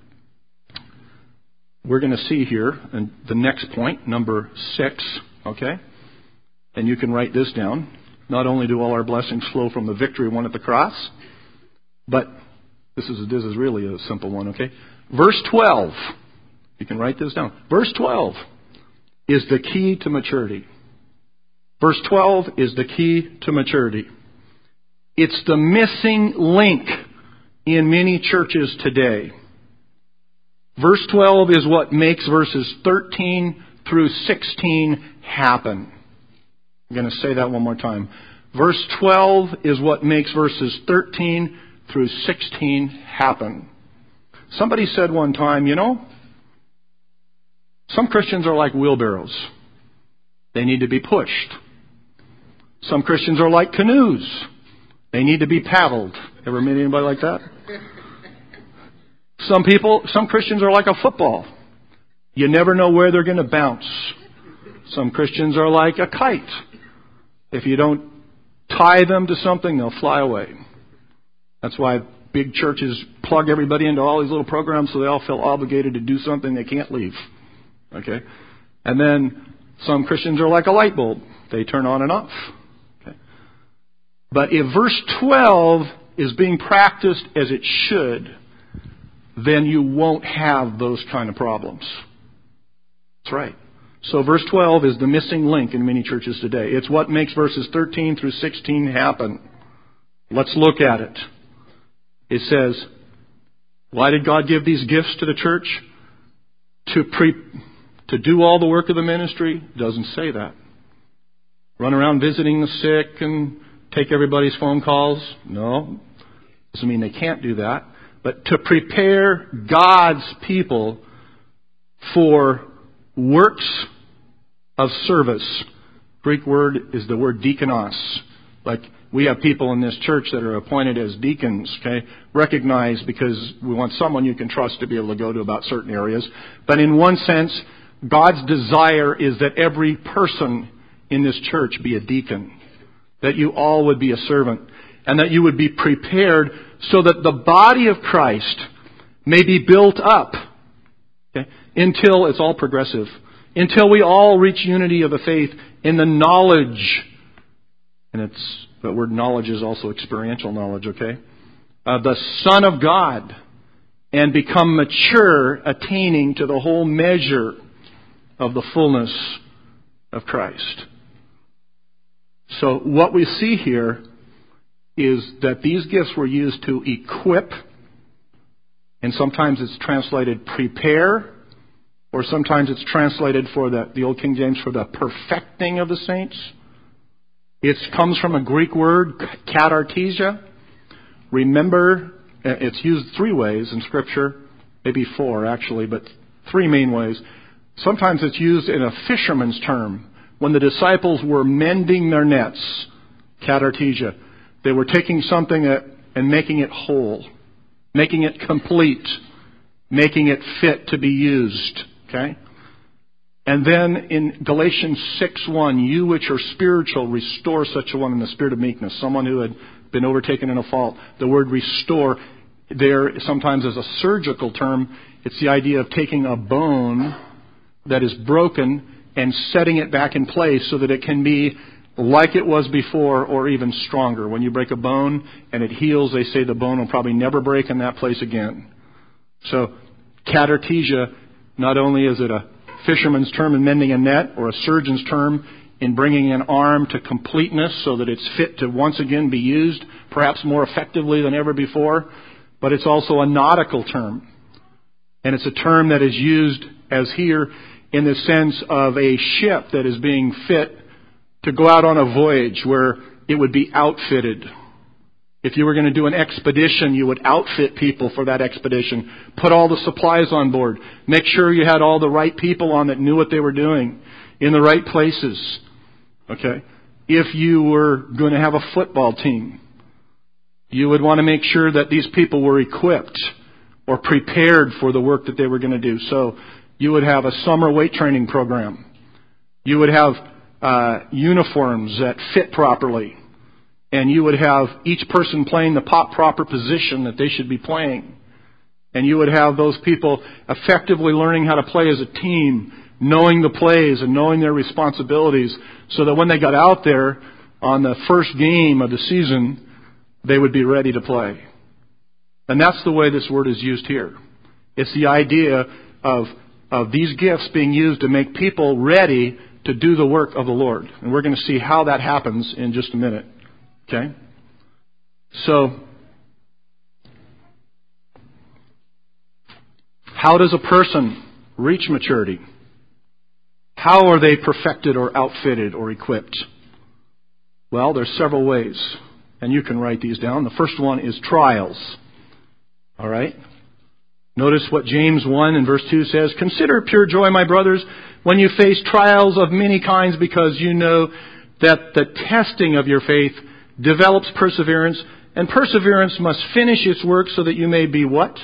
we're going to see here, and the next point, number six, okay? And you can write this down. Not only do all our blessings flow from the victory won at the cross, but this is, this is really a simple one, okay? Verse twelve, you can write this down. Verse twelve is the key to maturity. Verse twelve is the key to maturity. It's the missing link in many churches today. Verse twelve is what makes verses thirteen through sixteen happen. I'm going to say that one more time. Verse twelve is what makes verses thirteen through sixteen happen. Somebody said one time, you know, Some Christians are like wheelbarrows. They need to be pushed. Some Christians are like canoes. They need to be paddled. Ever met anybody like that? Some people, some Christians are like a football. You never know where they're going to bounce. Some Christians are like a kite. If you don't tie them to something, they'll fly away. That's why big churches plug everybody into all these little programs so they all feel obligated to do something they can't leave. Okay? And then some Christians are like a light bulb. They turn on and off. Okay? But if verse twelve is being practiced as it should, then you won't have those kind of problems. That's right. So verse twelve is the missing link in many churches today. It's what makes verses thirteen through sixteen happen. Let's look at it. It says, why did God give these gifts to the church? To pre, to do all the work of the ministry? It doesn't say that. Run around visiting the sick and take everybody's phone calls? No. Doesn't mean they can't do that. But to prepare God's people for works of service. Greek word is the word diakonos. Like we have people in this church that are appointed as deacons, okay? Recognized because we want someone you can trust to be able to go to about certain areas. But in one sense, God's desire is that every person in this church be a deacon. That you all would be a servant. And that you would be prepared so that the body of Christ may be built up. Okay? Until, it's all progressive, until we all reach unity of the faith in the knowledge, and it's, the word knowledge is also experiential knowledge, okay, of the Son of God, and become mature, attaining to the whole measure of the fullness of Christ. So what we see here is that these gifts were used to equip, and sometimes it's translated prepare, or sometimes it's translated for the, the Old King James for the perfecting of the saints. It comes from a Greek word, katartesia. Remember, it's used three ways in Scripture, maybe four actually, but three main ways. Sometimes it's used in a fisherman's term. When the disciples were mending their nets, katartesia, they were taking something and making it whole, making it complete, making it fit to be used. Okay? And then in Galatians six one, you which are spiritual, restore such a one in the spirit of meekness. Someone who had been overtaken in a fault. The word restore there sometimes is a surgical term. It's the idea of taking a bone that is broken and setting it back in place so that it can be like it was before or even stronger. When you break a bone and it heals, they say the bone will probably never break in that place again. So, katartesia, not only is it a fisherman's term in mending a net or a surgeon's term in bringing an arm to completeness so that it's fit to once again be used, perhaps more effectively than ever before, but it's also a nautical term. And it's a term that is used as here in the sense of a ship that is being fit to go out on a voyage where it would be outfitted. If you were going to do an expedition, you would outfit people for that expedition. Put all the supplies on board. Make sure you had all the right people on that knew what they were doing in the right places. Okay? If you were going to have a football team, you would want to make sure that these people were equipped or prepared for the work that they were going to do. So you would have a summer weight training program. You would have uh, uniforms that fit properly. And you would have each person playing the proper position that they should be playing. And you would have those people effectively learning how to play as a team, knowing the plays and knowing their responsibilities, so that when they got out there on the first game of the season, they would be ready to play. And that's the way this word is used here. It's the idea of, of these gifts being used to make people ready to do the work of the Lord. And we're going to see how that happens in just a minute. Okay? So, how does a person reach maturity? How are they perfected or outfitted or equipped? Well, there's several ways, and you can write these down. The first one is trials. All right? Notice what James one and verse two says. Consider it pure joy, my brothers, when you face trials of many kinds, because you know that the testing of your faith develops perseverance, and perseverance must finish its work so that you may be what?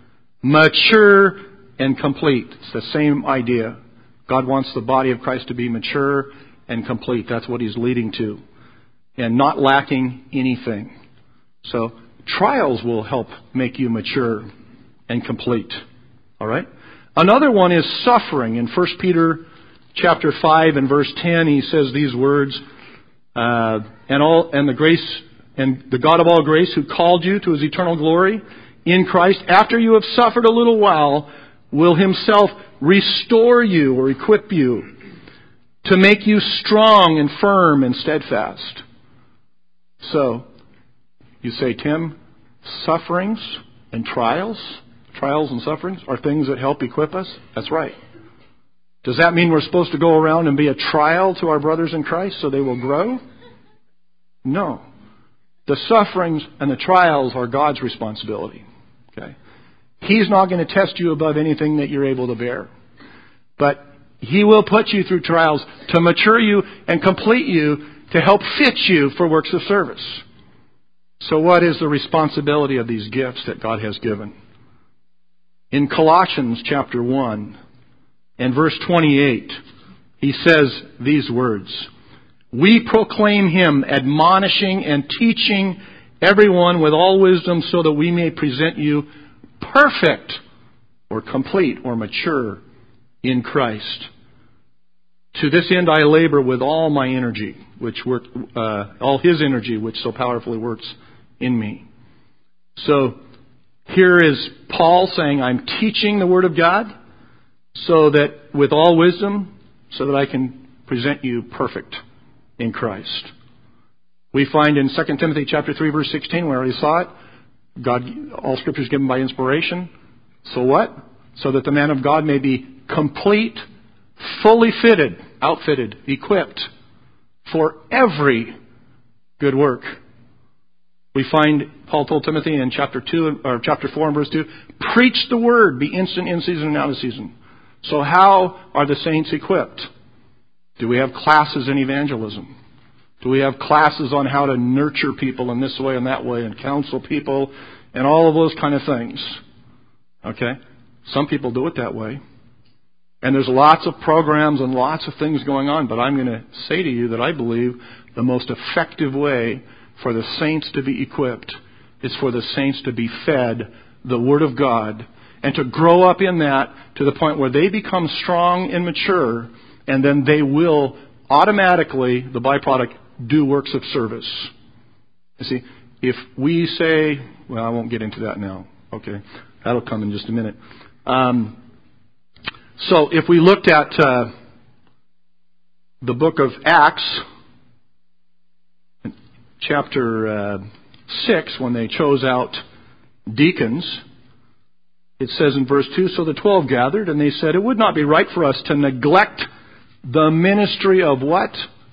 Mature and complete. It's the same idea. God wants the body of Christ to be mature and complete. That's what He's leading to. And not lacking anything. So, trials will help make you mature and complete. All right? Another one is suffering. In First Peter chapter five and verse ten, he says these words, uh, and all and the grace and the God of all grace who called you to His eternal glory in Christ, after you have suffered a little while, will Himself restore you or equip you to make you strong and firm and steadfast. So, you say, Tim, sufferings and trials, trials and sufferings are things that help equip us? That's right. Does that mean we're supposed to go around and be a trial to our brothers in Christ so they will grow? No. The sufferings and the trials are God's responsibility. Okay? He's not going to test you above anything that you're able to bear. But He will put you through trials to mature you and complete you to help fit you for works of service. So what is the responsibility of these gifts that God has given? In Colossians chapter one and verse twenty-eight, he says these words, we proclaim Him, admonishing and teaching everyone with all wisdom, so that we may present you perfect or complete or mature in Christ. To this end I labor with all my energy, which work, uh, all His energy, which so powerfully works in me. So here is Paul saying, I'm teaching the Word of God, so that with all wisdom, so that I can present you perfect in Christ. We find in Second Timothy chapter three, verse sixteen, we already saw it. God, all Scripture is given by inspiration. So what? So that the man of God may be complete, fully fitted, outfitted, equipped for every good work. We find Paul told Timothy in chapter two or chapter four and verse two, preach the word, be instant in season and out of season. So how are the saints equipped? Do we have classes in evangelism? Do we have classes on how to nurture people in this way and that way and counsel people and all of those kind of things? Okay? Some people do it that way. And there's lots of programs and lots of things going on, but I'm going to say to you that I believe the most effective way for the saints to be equipped is for the saints to be fed the Word of God and to grow up in that to the point where they become strong and mature, and then they will automatically, the byproduct, do works of service. You see, if we say, well, I won't get into that now. Okay, that'll come in just a minute. Um, so if we looked at uh, the book of Acts, chapter uh, six, when they chose out deacons, it says in verse two, so the twelve gathered, and they said, it would not be right for us to neglect the ministry of what?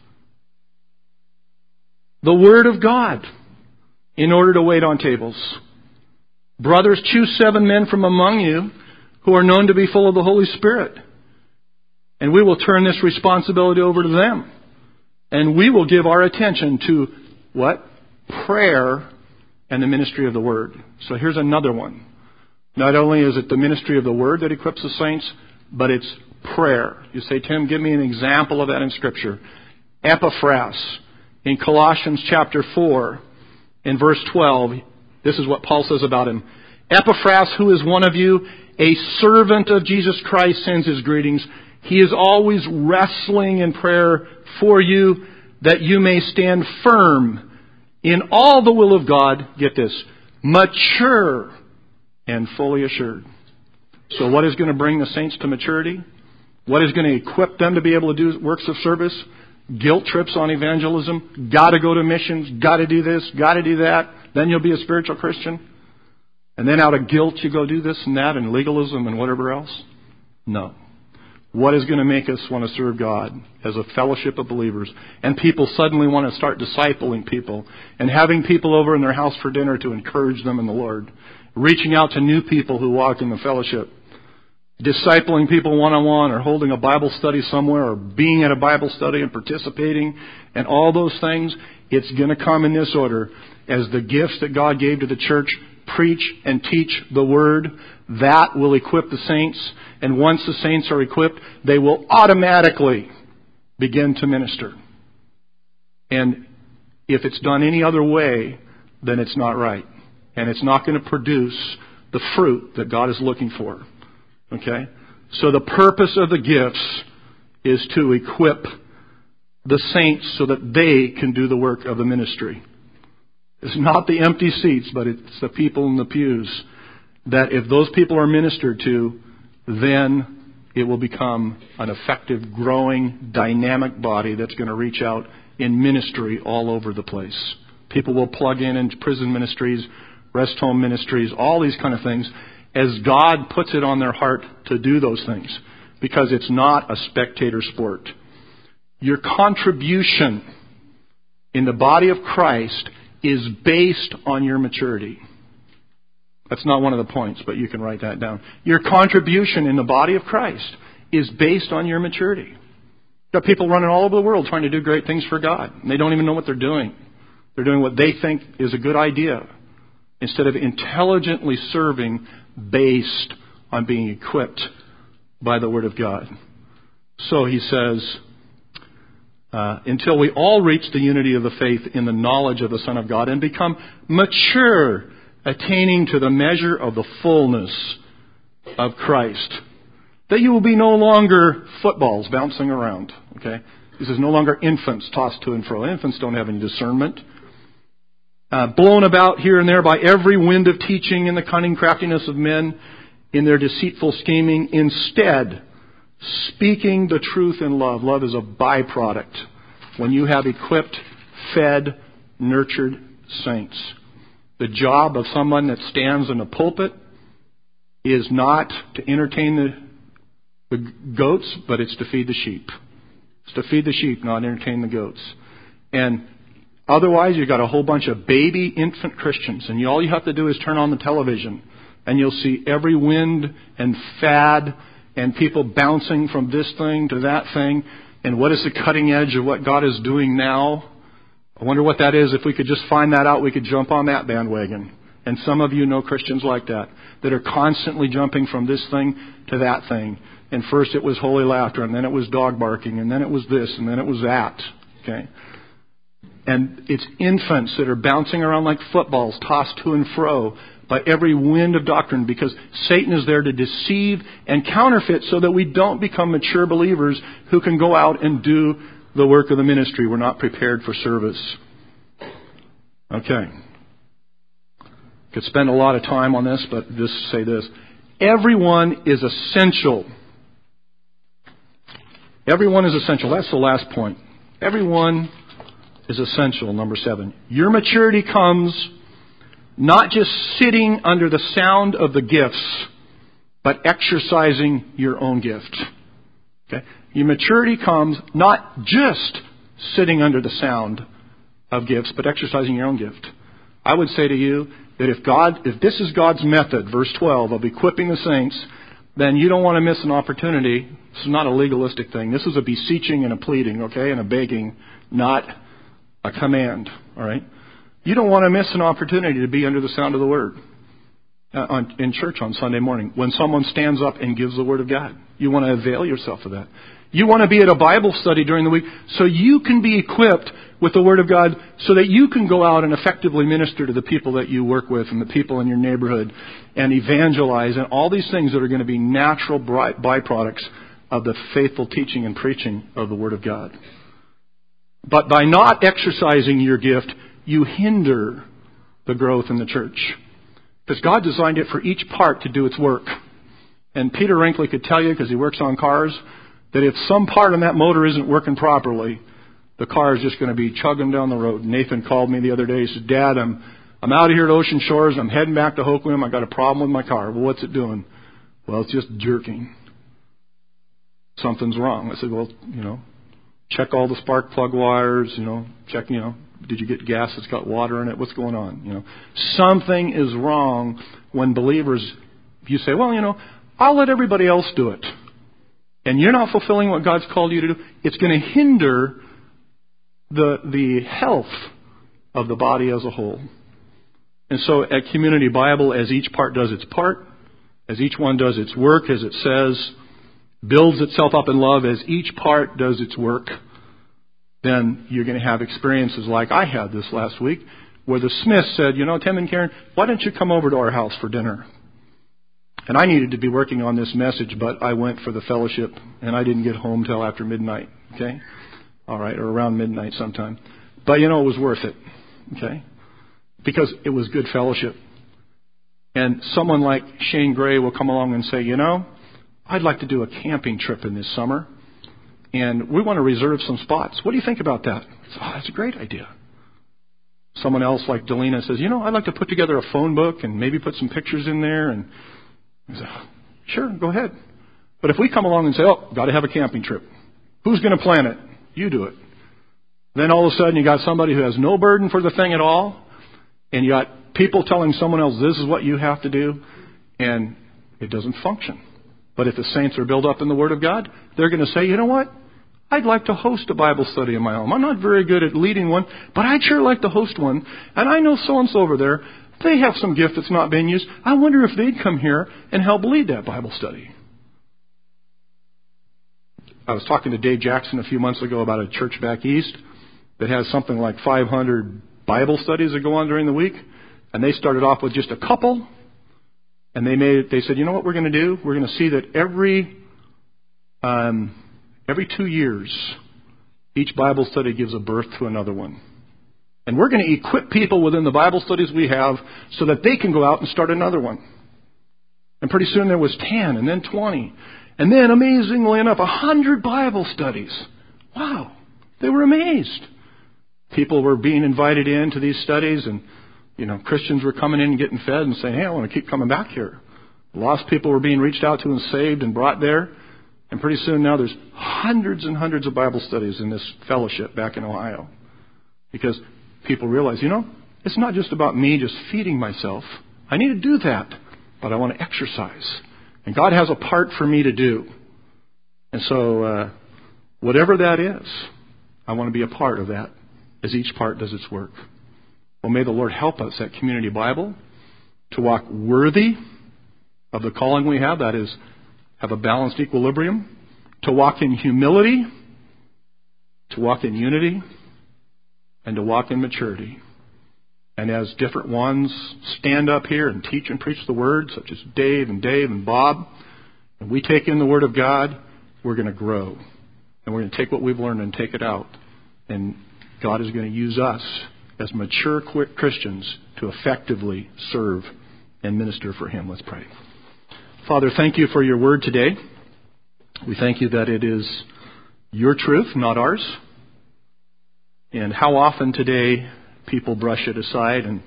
The Word of God, in order to wait on tables. Brothers, choose seven men from among you who are known to be full of the Holy Spirit. And we will turn this responsibility over to them. And we will give our attention to what? Prayer and the ministry of the Word. So here's another one. Not only is it the ministry of the Word that equips the saints, but it's prayer. You say, Tim, give me an example of that in Scripture. Epaphras, in Colossians chapter four, in verse twelve, this is what Paul says about him. Epaphras, who is one of you, a servant of Jesus Christ, sends his greetings. He is always wrestling in prayer for you, that you may stand firm in all the will of God. Get this, mature and fully assured. So what is going to bring the saints to maturity? What is going to equip them to be able to do works of service? Guilt trips on evangelism. Got to go to missions. Got to do this. Got to do that. Then you'll be a spiritual Christian. And then out of guilt you go do this and that and legalism and whatever else? No. What is going to make us want to serve God as a fellowship of believers? And people suddenly want to start discipling people and having people over in their house for dinner to encourage them in the Lord reaching out to new people who walk in the fellowship, discipling people one-on-one, or holding a Bible study somewhere, or being at a Bible study and participating, and all those things, it's going to come in this order. As the gifts that God gave to the church preach and teach the Word, that will equip the saints. And once the saints are equipped, they will automatically begin to minister. And if it's done any other way, then it's not right. And it's not going to produce the fruit that God is looking for. Okay? So the purpose of the gifts is to equip the saints so that they can do the work of the ministry. It's not the empty seats, but it's the people in the pews. That if those people are ministered to, then it will become an effective, growing, dynamic body that's going to reach out in ministry all over the place. People will plug in into prison ministries, rest home ministries, all these kind of things, as God puts it on their heart to do those things. Because it's not a spectator sport. Your contribution in the body of Christ is based on your maturity. That's not one of the points, but you can write that down. Your contribution in the body of Christ is based on your maturity. You've got people running all over the world trying to do great things for God. And they don't even know what they're doing. They're doing what they think is a good idea, instead of intelligently serving based on being equipped by the Word of God. So he says, uh, until we all reach the unity of the faith in the knowledge of the Son of God and become mature, attaining to the measure of the fullness of Christ. That you will be no longer footballs bouncing around. Okay? He says no longer infants tossed to and fro. Infants don't have any discernment. Uh, blown about here and there by every wind of teaching and the cunning craftiness of men in their deceitful scheming. Instead, speaking the truth in love. Love is a byproduct when you have equipped, fed, nurtured saints. The job of someone that stands in a pulpit is not to entertain the, the goats, but it's to feed the sheep. It's to feed the sheep, not entertain the goats. And otherwise, you've got a whole bunch of baby infant Christians, and you, all you have to do is turn on the television, and you'll see every wind and fad and people bouncing from this thing to that thing. And what is the cutting edge of what God is doing now? I wonder what that is. If we could just find that out, we could jump on that bandwagon. And some of you know Christians like that, that are constantly jumping from this thing to that thing. And first it was holy laughter, and then it was dog barking, and then it was this, and then it was that. Okay? And it's infants that are bouncing around like footballs, tossed to and fro by every wind of doctrine, because Satan is there to deceive and counterfeit so that we don't become mature believers who can go out and do the work of the ministry. We're not prepared for service. Okay. Could spend a lot of time on this, but just say this. Everyone is essential. Everyone is essential. That's the last point. Everyone is essential, number seven. Your maturity comes not just sitting under the sound of the gifts, but exercising your own gift. Okay? Your maturity comes not just sitting under the sound of gifts, but exercising your own gift. I would say to you that if God, if this is God's method, verse twelve, of equipping the saints, then you don't want to miss an opportunity. This is not a legalistic thing. This is a beseeching and a pleading, okay, and a begging, not a command, all right? You don't want to miss an opportunity to be under the sound of the Word uh, on, in church on Sunday morning when someone stands up and gives the Word of God. You want to avail yourself of that. You want to be at a Bible study during the week so you can be equipped with the Word of God so that you can go out and effectively minister to the people that you work with and the people in your neighborhood and evangelize and all these things that are going to be natural byproducts of the faithful teaching and preaching of the Word of God. But by not exercising your gift, you hinder the growth in the church. Because God designed it for each part to do its work. And Peter Wrinkley could tell you, because he works on cars, that if some part on that motor isn't working properly, the car is just going to be chugging down the road. Nathan called me the other day. He said, Dad, I'm I'm out here at Ocean Shores. I'm heading back to Hoquiam. I've got a problem with my car. Well, what's it doing? Well, it's just jerking. Something's wrong. I said, well, you know, check all the spark plug wires, you know, check, you know, did you get gas that's got water in it? What's going on? You know, something is wrong when believers, if you say, well, you know, I'll let everybody else do it, and you're not fulfilling what God's called you to do, it's going to hinder the the health of the body as a whole. And so at Community Bible, as each part does its part, as each one does its work, as it says, builds itself up in love, as each part does its work, then you're going to have experiences like I had this last week, where the Smith said, you know, Tim and Karen, why don't you come over to our house for dinner? And I needed to be working on this message, but I went for the fellowship, and I didn't get home till after midnight, okay? All right, or around midnight sometime. But, you know, it was worth it, okay? Because it was good fellowship. And someone like Shane Gray will come along and say, you know, I'd like to do a camping trip in this summer, and we want to reserve some spots. What do you think about that? Oh, that's a great idea. Someone else like Delina says, you know, I'd like to put together a phone book and maybe put some pictures in there. And I say, oh, sure, go ahead. But if we come along and say, oh, got to have a camping trip, who's going to plan it? You do it. Then all of a sudden you got somebody who has no burden for the thing at all, and you got people telling someone else this is what you have to do, and it doesn't function. But if the saints are built up in the Word of God, they're going to say, you know what? I'd like to host a Bible study in my home. I'm not very good at leading one, but I'd sure like to host one. And I know so-and-so over there, they have some gift that's not being used. I wonder if they'd come here and help lead that Bible study. I was talking to Dave Jackson a few months ago about a church back east that has something like five hundred Bible studies that go on during the week. And they started off with just a couple. And they made. They said, you know what we're going to do? We're going to see that every um, every two years, each Bible study gives a birth to another one. And we're going to equip people within the Bible studies we have so that they can go out and start another one. And pretty soon there was ten, and then twenty. And then, amazingly enough, one hundred Bible studies. Wow. They were amazed. People were being invited into these studies, and you know, Christians were coming in and getting fed and saying, hey, I want to keep coming back here. Lost people were being reached out to and saved and brought there. And pretty soon now there's hundreds and hundreds of Bible studies in this fellowship back in Ohio. Because people realize, you know, it's not just about me just feeding myself. I need to do that, but I want to exercise. And God has a part for me to do. And so uh, whatever that is, I want to be a part of that as each part does its work. Well, may the Lord help us at Community Bible to walk worthy of the calling we have, that is, have a balanced equilibrium, to walk in humility, to walk in unity, and to walk in maturity. And as different ones stand up here and teach and preach the Word, such as Dave and Dave and Bob, and we take in the Word of God, we're going to grow. And we're going to take what we've learned and take it out. And God is going to use us as mature Christians to effectively serve and minister for Him. Let's pray. Father, thank you for your word today. We thank you that it is your truth, not ours. And how often today people brush it aside and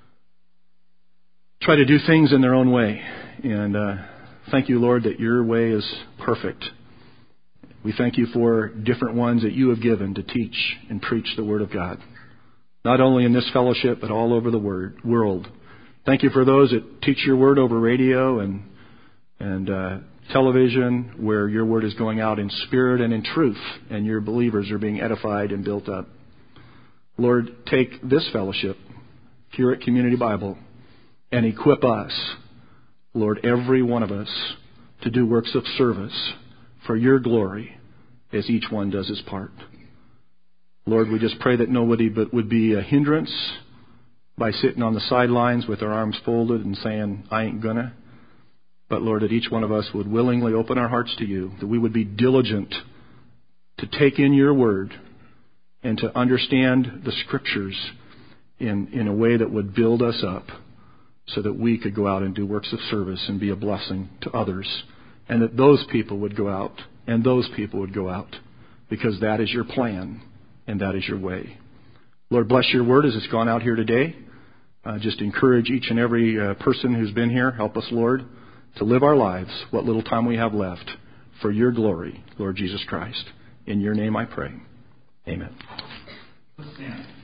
try to do things in their own way. And uh, thank you, Lord, that your way is perfect. We thank you for different ones that you have given to teach and preach the Word of God. Not only in this fellowship, but all over the word, world. Thank you for those that teach your word over radio and and uh, television, where your word is going out in spirit and in truth, and your believers are being edified and built up. Lord, take this fellowship here at Community Bible and equip us, Lord, every one of us, to do works of service for your glory as each one does his part. Lord, we just pray that nobody but would be a hindrance by sitting on the sidelines with our arms folded and saying, I ain't gonna. But Lord, that each one of us would willingly open our hearts to you, that we would be diligent to take in your word and to understand the Scriptures in, in a way that would build us up so that we could go out and do works of service and be a blessing to others, and that those people would go out and those people would go out, because that is your plan. And that is your way. Lord, bless your word as it's gone out here today. Uh, just encourage each and every uh, person who's been here. Help us, Lord, to live our lives, what little time we have left, for your glory, Lord Jesus Christ. In your name I pray. Amen. Let's stand.